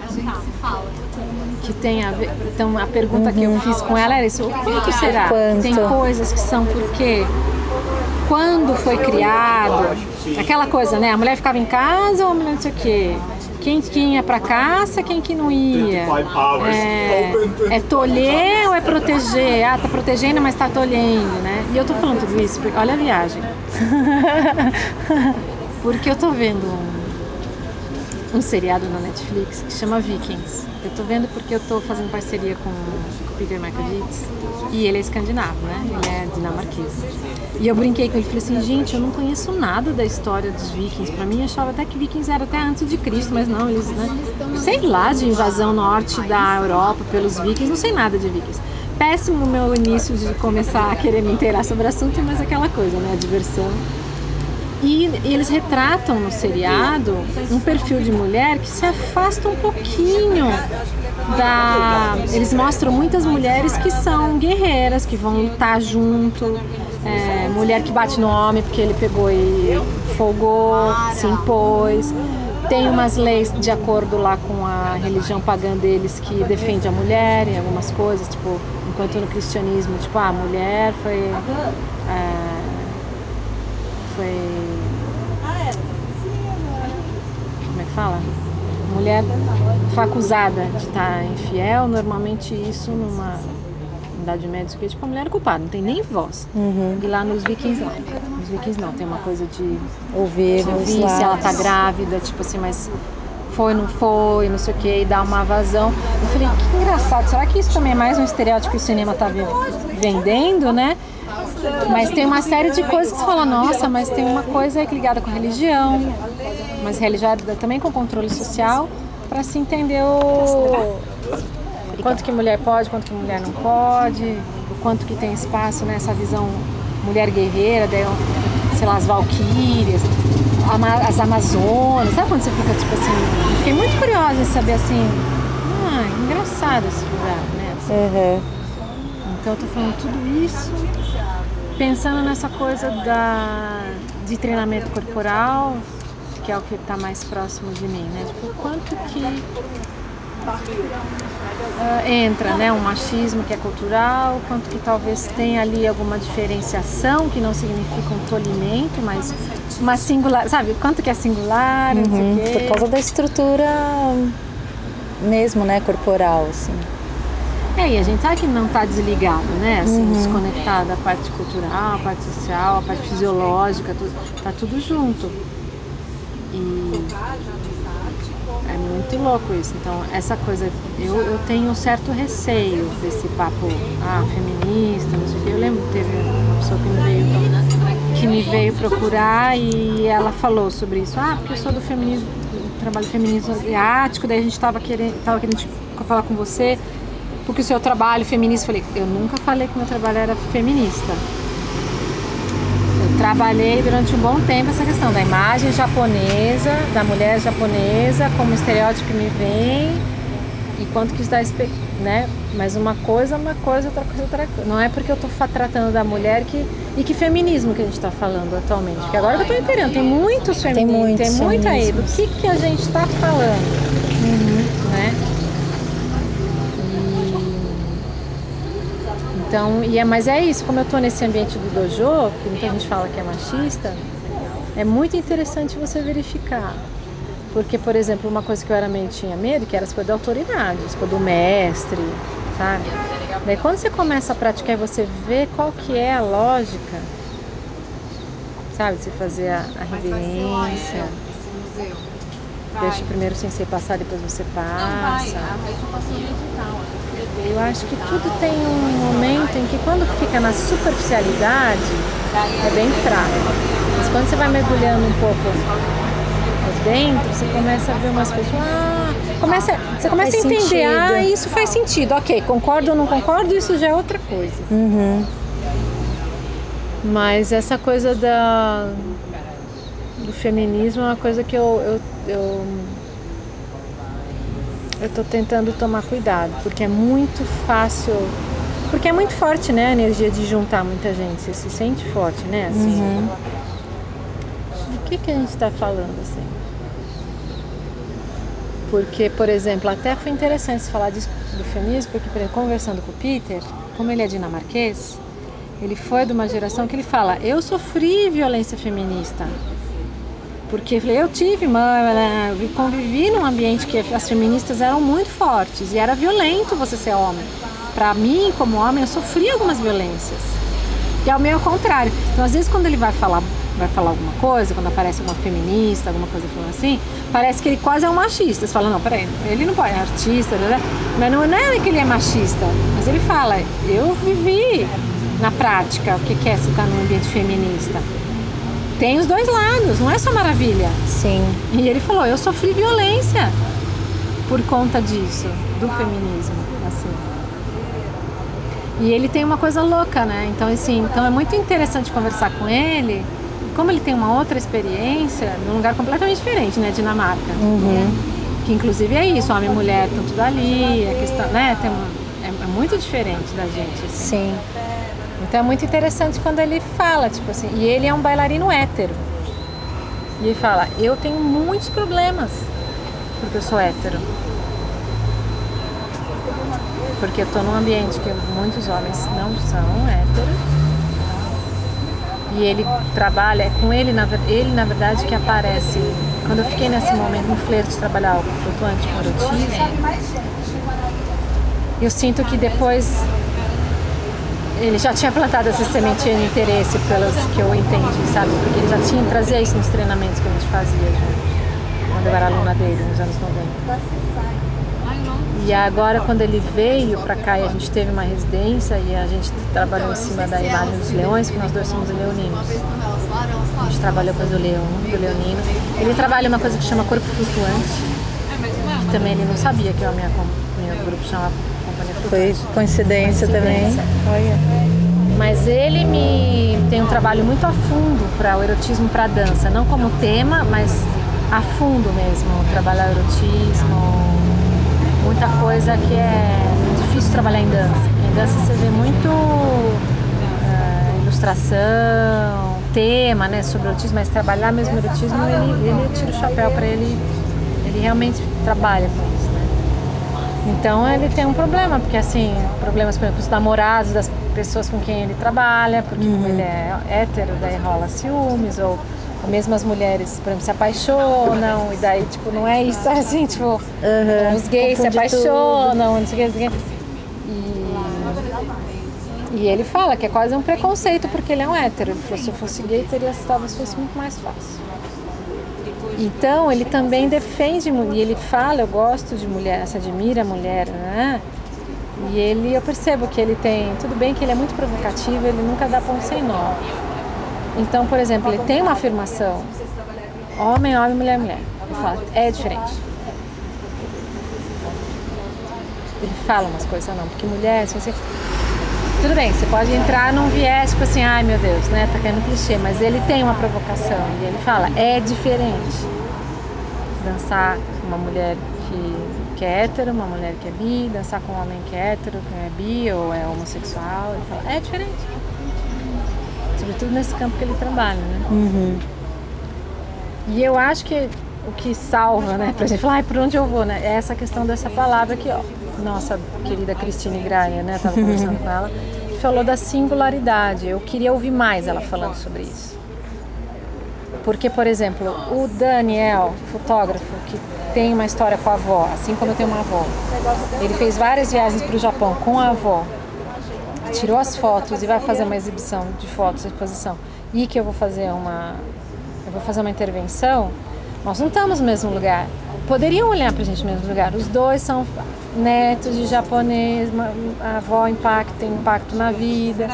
que tem a ver. Então a pergunta que eu fiz com ela era isso: o quanto será que tem coisas que são porque quando foi criado, aquela coisa, né? A mulher ficava em casa ou a mulher não sei o quê. Quem ia pra caça, quem que não ia. É tolher ou é proteger? Tá protegendo, mas tá tolhendo, né? E eu tô falando tudo isso porque, olha a viagem. Porque eu tô vendo um seriado na Netflix que chama Vikings. Eu tô vendo porque eu tô fazendo parceria com o Peter Michael e ele é escandinavo, né? Ele é dinamarquês. E eu brinquei com ele, falei assim, gente, eu não conheço nada da história dos vikings. Pra mim, eu achava até que vikings era até antes de Cristo, mas não, eles, né? Sei lá, de invasão norte da Europa pelos vikings, não sei nada de vikings. Péssimo o meu início de começar a querer me inteirar sobre o assunto, mas aquela coisa, né? A diversão. E eles retratam no seriado um perfil de mulher que se afasta um pouquinho da... Eles mostram muitas mulheres que são guerreiras, que vão lutar junto. Mulher que bate no homem porque ele pegou e folgou, se impôs. Tem umas leis de acordo lá com a religião pagã deles que defende a mulher em algumas coisas, tipo, enquanto no cristianismo, tipo, a mulher foi como é que fala? Mulher foi acusada de estar infiel, normalmente isso numa Idade Média, que tipo, a mulher é culpada, não tem nem voz. E lá nos vikings não. Nos vikings não, tem uma coisa de ouvir se ela tá grávida, tipo assim, mas foi, não foi, não sei o que, e dá uma vazão. Eu falei, que engraçado, será que isso também é mais um estereótipo que o cinema tá vendendo, né? Mas tem uma série de coisas que você fala, nossa, mas tem uma coisa ligada com a religião, mas ligada também com o controle social, para se entender o quanto que mulher pode, quanto que mulher não pode, o quanto que tem espaço nessa visão mulher guerreira, daí, sei lá, as valquírias, as amazonas, sabe quando você fica tipo assim, fiquei muito curiosa em saber assim, engraçado esse lugar, né? Assim. Então eu tô falando tudo isso pensando nessa coisa de treinamento corporal, que é o que está mais próximo de mim, né? Tipo, o quanto que entra, né, um machismo que é cultural, quanto que talvez tenha ali alguma diferenciação que não significa um tolimento, mas uma singular, sabe? Quanto que é singular, não sei o quê. Por causa da estrutura mesmo, né, corporal, assim. E a gente sabe que não está desligado, né? Assim, desconectado da parte cultural, a parte social, a parte fisiológica, tá tudo junto. E é muito louco isso. Então, essa coisa, eu tenho um certo receio desse papo feminista, não sei o que. Eu lembro que teve uma pessoa que me veio procurar e ela falou sobre isso. Porque eu sou do feminismo, do trabalho feminismo asiático, daí a gente estava querendo falar com você. Porque o seu trabalho feminista, eu falei, eu nunca falei que meu trabalho era feminista. Eu trabalhei durante um bom tempo essa questão da imagem japonesa, da mulher japonesa, como estereótipo que me vem, e quanto que isso dá, né? Mas uma coisa, outra coisa. Não é porque eu estou tratando da mulher e que feminismo que a gente está falando atualmente. Porque agora que eu estou entendendo, tem muitos feminismos, tem muito aí. Do que a gente está falando, né? Então, mas é isso, como eu estou nesse ambiente do dojo, que muita gente fala que é machista, é muito interessante você verificar. Porque, por exemplo, uma coisa que eu tinha medo, que era as coisas da autoridade, as coisas do mestre, sabe? Daí quando você começa a praticar e você vê qual que é a lógica, sabe? De você fazer a reverência. Deixa primeiro o sensei passar, depois você passa. Eu acho que tudo tem um momento em que quando fica na superficialidade é bem fraco. Mas quando você vai mergulhando um pouco por dentro, você começa a ver umas coisas. Você começa a entender, isso faz sentido. Ok, concordo ou não concordo, isso já é outra coisa. Mas essa coisa do feminismo é uma coisa que eu tô tentando tomar cuidado, porque é muito fácil, porque é muito forte, né, a energia de juntar muita gente, você se sente forte, né, assim. Do que a gente está falando, assim? Porque, por exemplo, até foi interessante falar disso, do feminismo, porque, por exemplo, conversando com o Peter, como ele é dinamarquês, ele foi de uma geração que ele fala, eu sofri violência feminista. Porque eu tive eu convivi num ambiente que as feministas eram muito fortes e era violento você ser homem. Para mim, como homem, eu sofri algumas violências. E ao meu contrário. Então, às vezes, quando ele vai falar vai falar alguma coisa, quando aparece uma feminista, alguma coisa falando assim, parece que ele quase é um machista. Você fala, não, peraí, ele não pode, é artista, né? Mas não é que ele é machista, mas ele fala, eu vivi na prática o que é você estar num ambiente feminista. Tem os dois lados, não é só maravilha. Sim. E ele falou, eu sofri violência por conta disso, do feminismo, assim. E ele tem uma coisa louca, né? Então, assim, então é muito interessante conversar com ele. Como ele tem uma outra experiência, num lugar completamente diferente, né? Dinamarca. Que inclusive é isso, homem e mulher estão tudo ali, a questão, né? É muito diferente da gente, assim. Sim. Então é muito interessante quando ele fala, tipo assim, e ele é um bailarino hétero. E ele fala, eu tenho muitos problemas porque eu sou hétero. Porque eu tô num ambiente que muitos homens não são héteros. E ele trabalha, é com ele na verdade que aparece, quando eu fiquei nesse momento no flerte de trabalhar o flutuante com erotismo, eu sinto que depois ele já tinha plantado essa sementinha de interesse pelas que eu entendi, sabe? Porque ele já trazia isso nos treinamentos que a gente fazia juntos, quando eu era aluna dele, nos anos 90. E agora, quando ele veio pra cá e a gente teve uma residência e a gente trabalhou em cima da imagem dos leões, que nós dois somos leoninos. A gente trabalhou com o leão, do leonino. Ele trabalha uma coisa que chama corpo flutuante, que também ele não sabia que meu grupo chama Companhia Flutuante. Foi coincidência também. Olha. Mas ele tem um trabalho muito a fundo para o erotismo, para a dança, não como tema, mas a fundo mesmo, trabalhar o erotismo, muita coisa que é difícil trabalhar em dança. Porque em dança você vê muito ilustração, tema, né, sobre erotismo, mas trabalhar mesmo erotismo, ele tira o chapéu para ele realmente trabalha com isso, né? Então ele tem um problema, porque assim, problemas, por exemplo, com os namorados das pessoas com quem ele trabalha, porque como ele é hétero, daí rola ciúmes, ou mesmo as mulheres, por exemplo, se apaixonam, e daí, tipo, não é isso, assim, tipo, os gays se apaixonam, não sei o que. E ele fala que é quase um preconceito, porque ele é um hétero. Ele falou, se eu fosse gay, talvez fosse muito mais fácil. Então, ele também defende, e ele fala, eu gosto de mulher, se admira a mulher, né? E eu percebo que ele tem, tudo bem que ele é muito provocativo, ele nunca dá ponto sem nó. Então, por exemplo, ele tem uma afirmação, homem, homem, mulher, mulher. Ele fala, é diferente. Ele fala umas coisas, não, porque mulher, se você... Tudo bem, você pode entrar num viés, tipo assim, ai meu Deus, né, tá caindo clichê, mas ele tem uma provocação, e ele fala, é diferente dançar com uma mulher que é hétero, uma mulher que é bi, dançar com um homem que é hétero, que é bi ou é homossexual, ele fala, é diferente. Sobretudo nesse campo que ele trabalha, né? E eu acho que o que salva, né, pra gente falar, por onde eu vou, né, é essa questão dessa palavra que, ó, nossa querida Cristine Graia, né, tava conversando com ela, falou da singularidade. Eu queria ouvir mais ela falando sobre isso. Porque, por exemplo, o Daniel, fotógrafo, que tem uma história com a avó, assim como eu tenho uma avó, ele fez várias viagens para o Japão com a avó, tirou as fotos e vai fazer uma exibição de fotos, exposição, e que eu vou fazer uma intervenção. Nós não estamos no mesmo lugar. Poderiam olhar pra gente no mesmo lugar. Os dois são netos de japonês, a avó impacto na vida.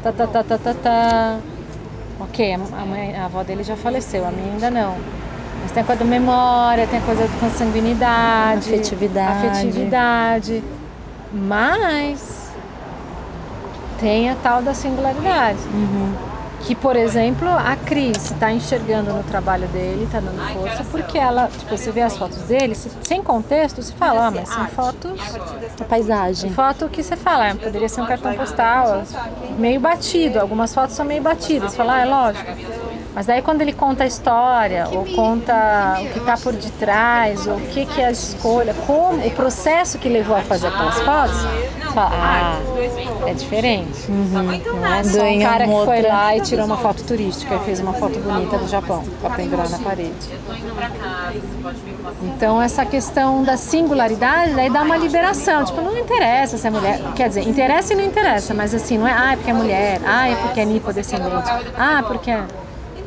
Ok, a avó dele já faleceu, a minha ainda não. Mas tem a coisa da memória, tem a coisa da consanguinidade, afetividade. Mas tem a tal da singularidade. Que, por exemplo, a Cris está enxergando no trabalho dele, está dando força, porque ela, tipo, você vê as fotos dele, sem contexto, você fala, mas são fotos... A paisagem. Foto que você fala, poderia ser um cartão postal, meio batido, algumas fotos são meio batidas, você fala, é lógico. Mas daí quando ele conta a história, ou conta o que está por detrás, ou o que é a escolha, como o processo que levou a fazer aquelas fotos, você fala, é diferente. Não é só um cara que foi lá e tirou uma foto turística e fez uma foto bonita do Japão para pendurar na parede. Então essa questão da singularidade daí dá uma liberação, tipo, não interessa se é mulher, quer dizer, interessa e não interessa, mas assim, não é, é porque é mulher, é porque é nipodescendente, porque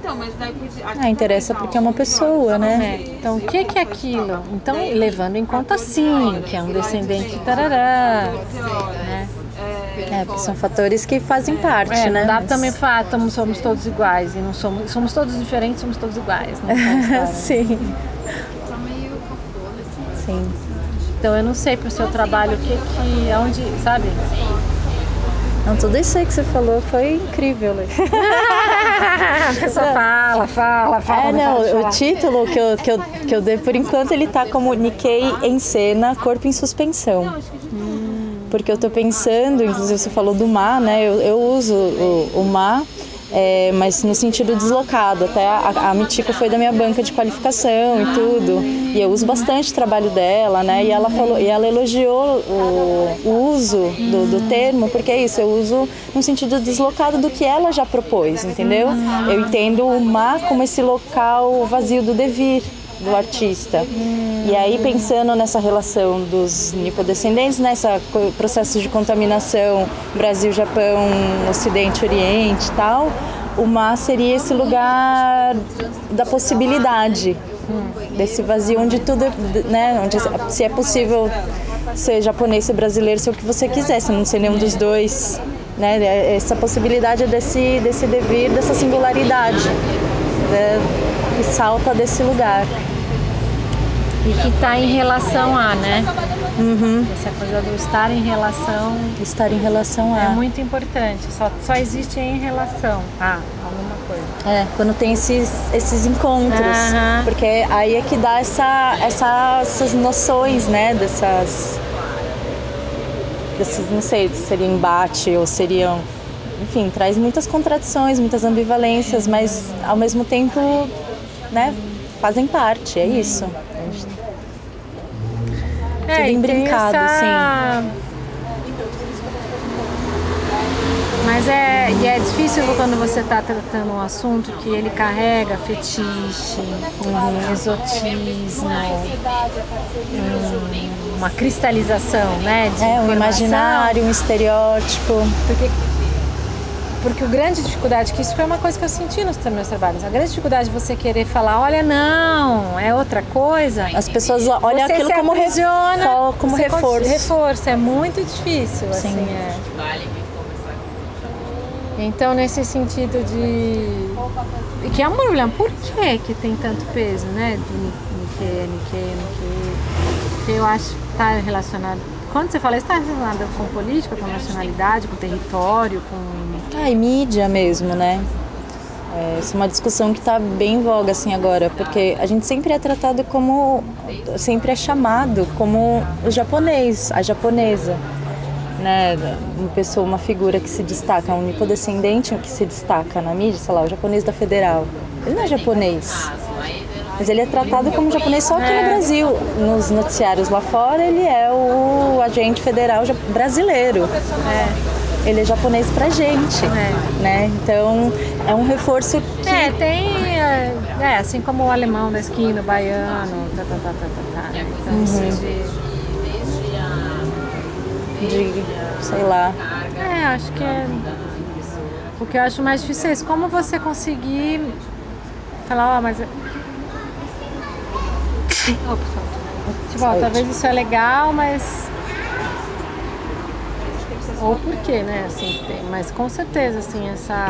Então, mas daí podia... Interessa porque é uma pessoa, né? Então, o que é aquilo? Então, levando em conta, sim, que é um descendente tarará, né? Porque são fatores que fazem parte, né? Não dá também falar, somos todos iguais, e não somos todos diferentes, somos todos iguais. Não tem história, Sim. Tá meio cafona, assim. Sim. Então, eu não sei pro seu trabalho aonde, sabe? Não, tudo isso aí que você falou foi incrível, Lê. A pessoa fala. O título que eu dei por enquanto, ele tá como Nikkei em cena, corpo em suspensão. Porque eu tô pensando, inclusive você falou do Ma, né? Eu uso o Ma, mas no sentido deslocado. Até a Mitiko foi da minha banca de qualificação e tudo. E eu uso bastante o trabalho dela, né? E ela elogiou o uso do termo, porque é isso, eu uso no sentido deslocado do que ela já propôs, entendeu? Eu entendo o Ma como esse local vazio do devir do artista. E aí, pensando nessa relação dos nipodescendentes, nesse processo de contaminação Brasil-Japão, Ocidente-Oriente e tal, o Ma seria esse lugar da possibilidade, desse vazio onde tudo, né, onde se é possível ser japonês, ser brasileiro, ser o que você quiser, se não ser nenhum dos dois, né? Essa possibilidade desse devir, dessa singularidade, né, que salta desse lugar. E que está em relação a, né? Essa coisa do estar em relação. Estar em relação a. É muito importante, só existe em relação a alguma coisa. Quando tem esses encontros. Porque aí é que dá essas noções, né? Desses, não sei se seria embate ou seriam. Enfim, traz muitas contradições, muitas ambivalências, mas ao mesmo tempo, né? Fazem parte, é isso. Tudo embrincado, sim. Mas é difícil quando você está tratando um assunto que ele carrega fetiche, exotismo, uma cristalização, né? Um imaginário, um estereótipo. Porque a grande dificuldade, que isso foi uma coisa que eu senti nos meus trabalhos, a grande dificuldade de você querer falar, olha, não, é outra coisa. As pessoas olham aquilo como reforço. Reforço, é muito difícil, sim. Assim, Então, nesse sentido de... Que é um problema, por que tem tanto peso, né? Do Nikkei. Que eu acho que está relacionado... Quando você fala isso, está relacionado com política, com nacionalidade, com território, com... E mídia mesmo, né? Essa é uma discussão que está bem em voga, assim, agora. Porque a gente sempre é tratado sempre é chamado como o japonês, a japonesa. Né, uma figura que se destaca, um nipodescendente que se destaca na mídia, sei lá, o japonês da Federal. Ele não é japonês, mas ele é tratado como japonês só aqui no Brasil. Nos noticiários lá fora, ele é o agente federal brasileiro. Ele é japonês pra gente, né? Então, é um reforço que... tem... assim como o alemão da esquina, o baiano, Então, sei lá. Acho que o que eu acho mais difícil é isso. Como você conseguir falar, mas... talvez isso é legal, mas... Ou por quê, né? Assim, mas com certeza, assim,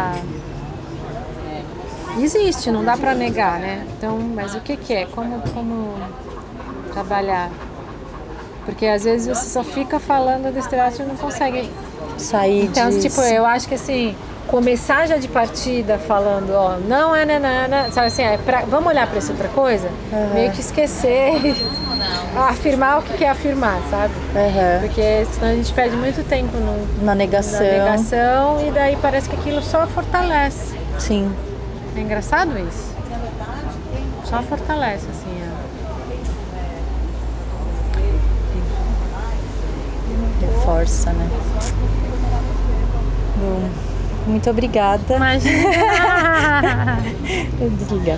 existe, não dá pra negar, né? Então, mas o que é? Como trabalhar? Porque às vezes você só fica falando do estereótipo e não consegue sair então, disso. Eu acho que assim, começar já de partida falando, não é nanana, sabe assim, vamos olhar pra essa outra coisa? Meio que esquecer, afirmar o que quer afirmar, sabe? Porque senão a gente perde muito tempo na negação. E daí parece que aquilo só fortalece. Sim. É engraçado isso. Só fortalece, assim, reforça, né? Bom, muito obrigada. Imagina! Eu desligar.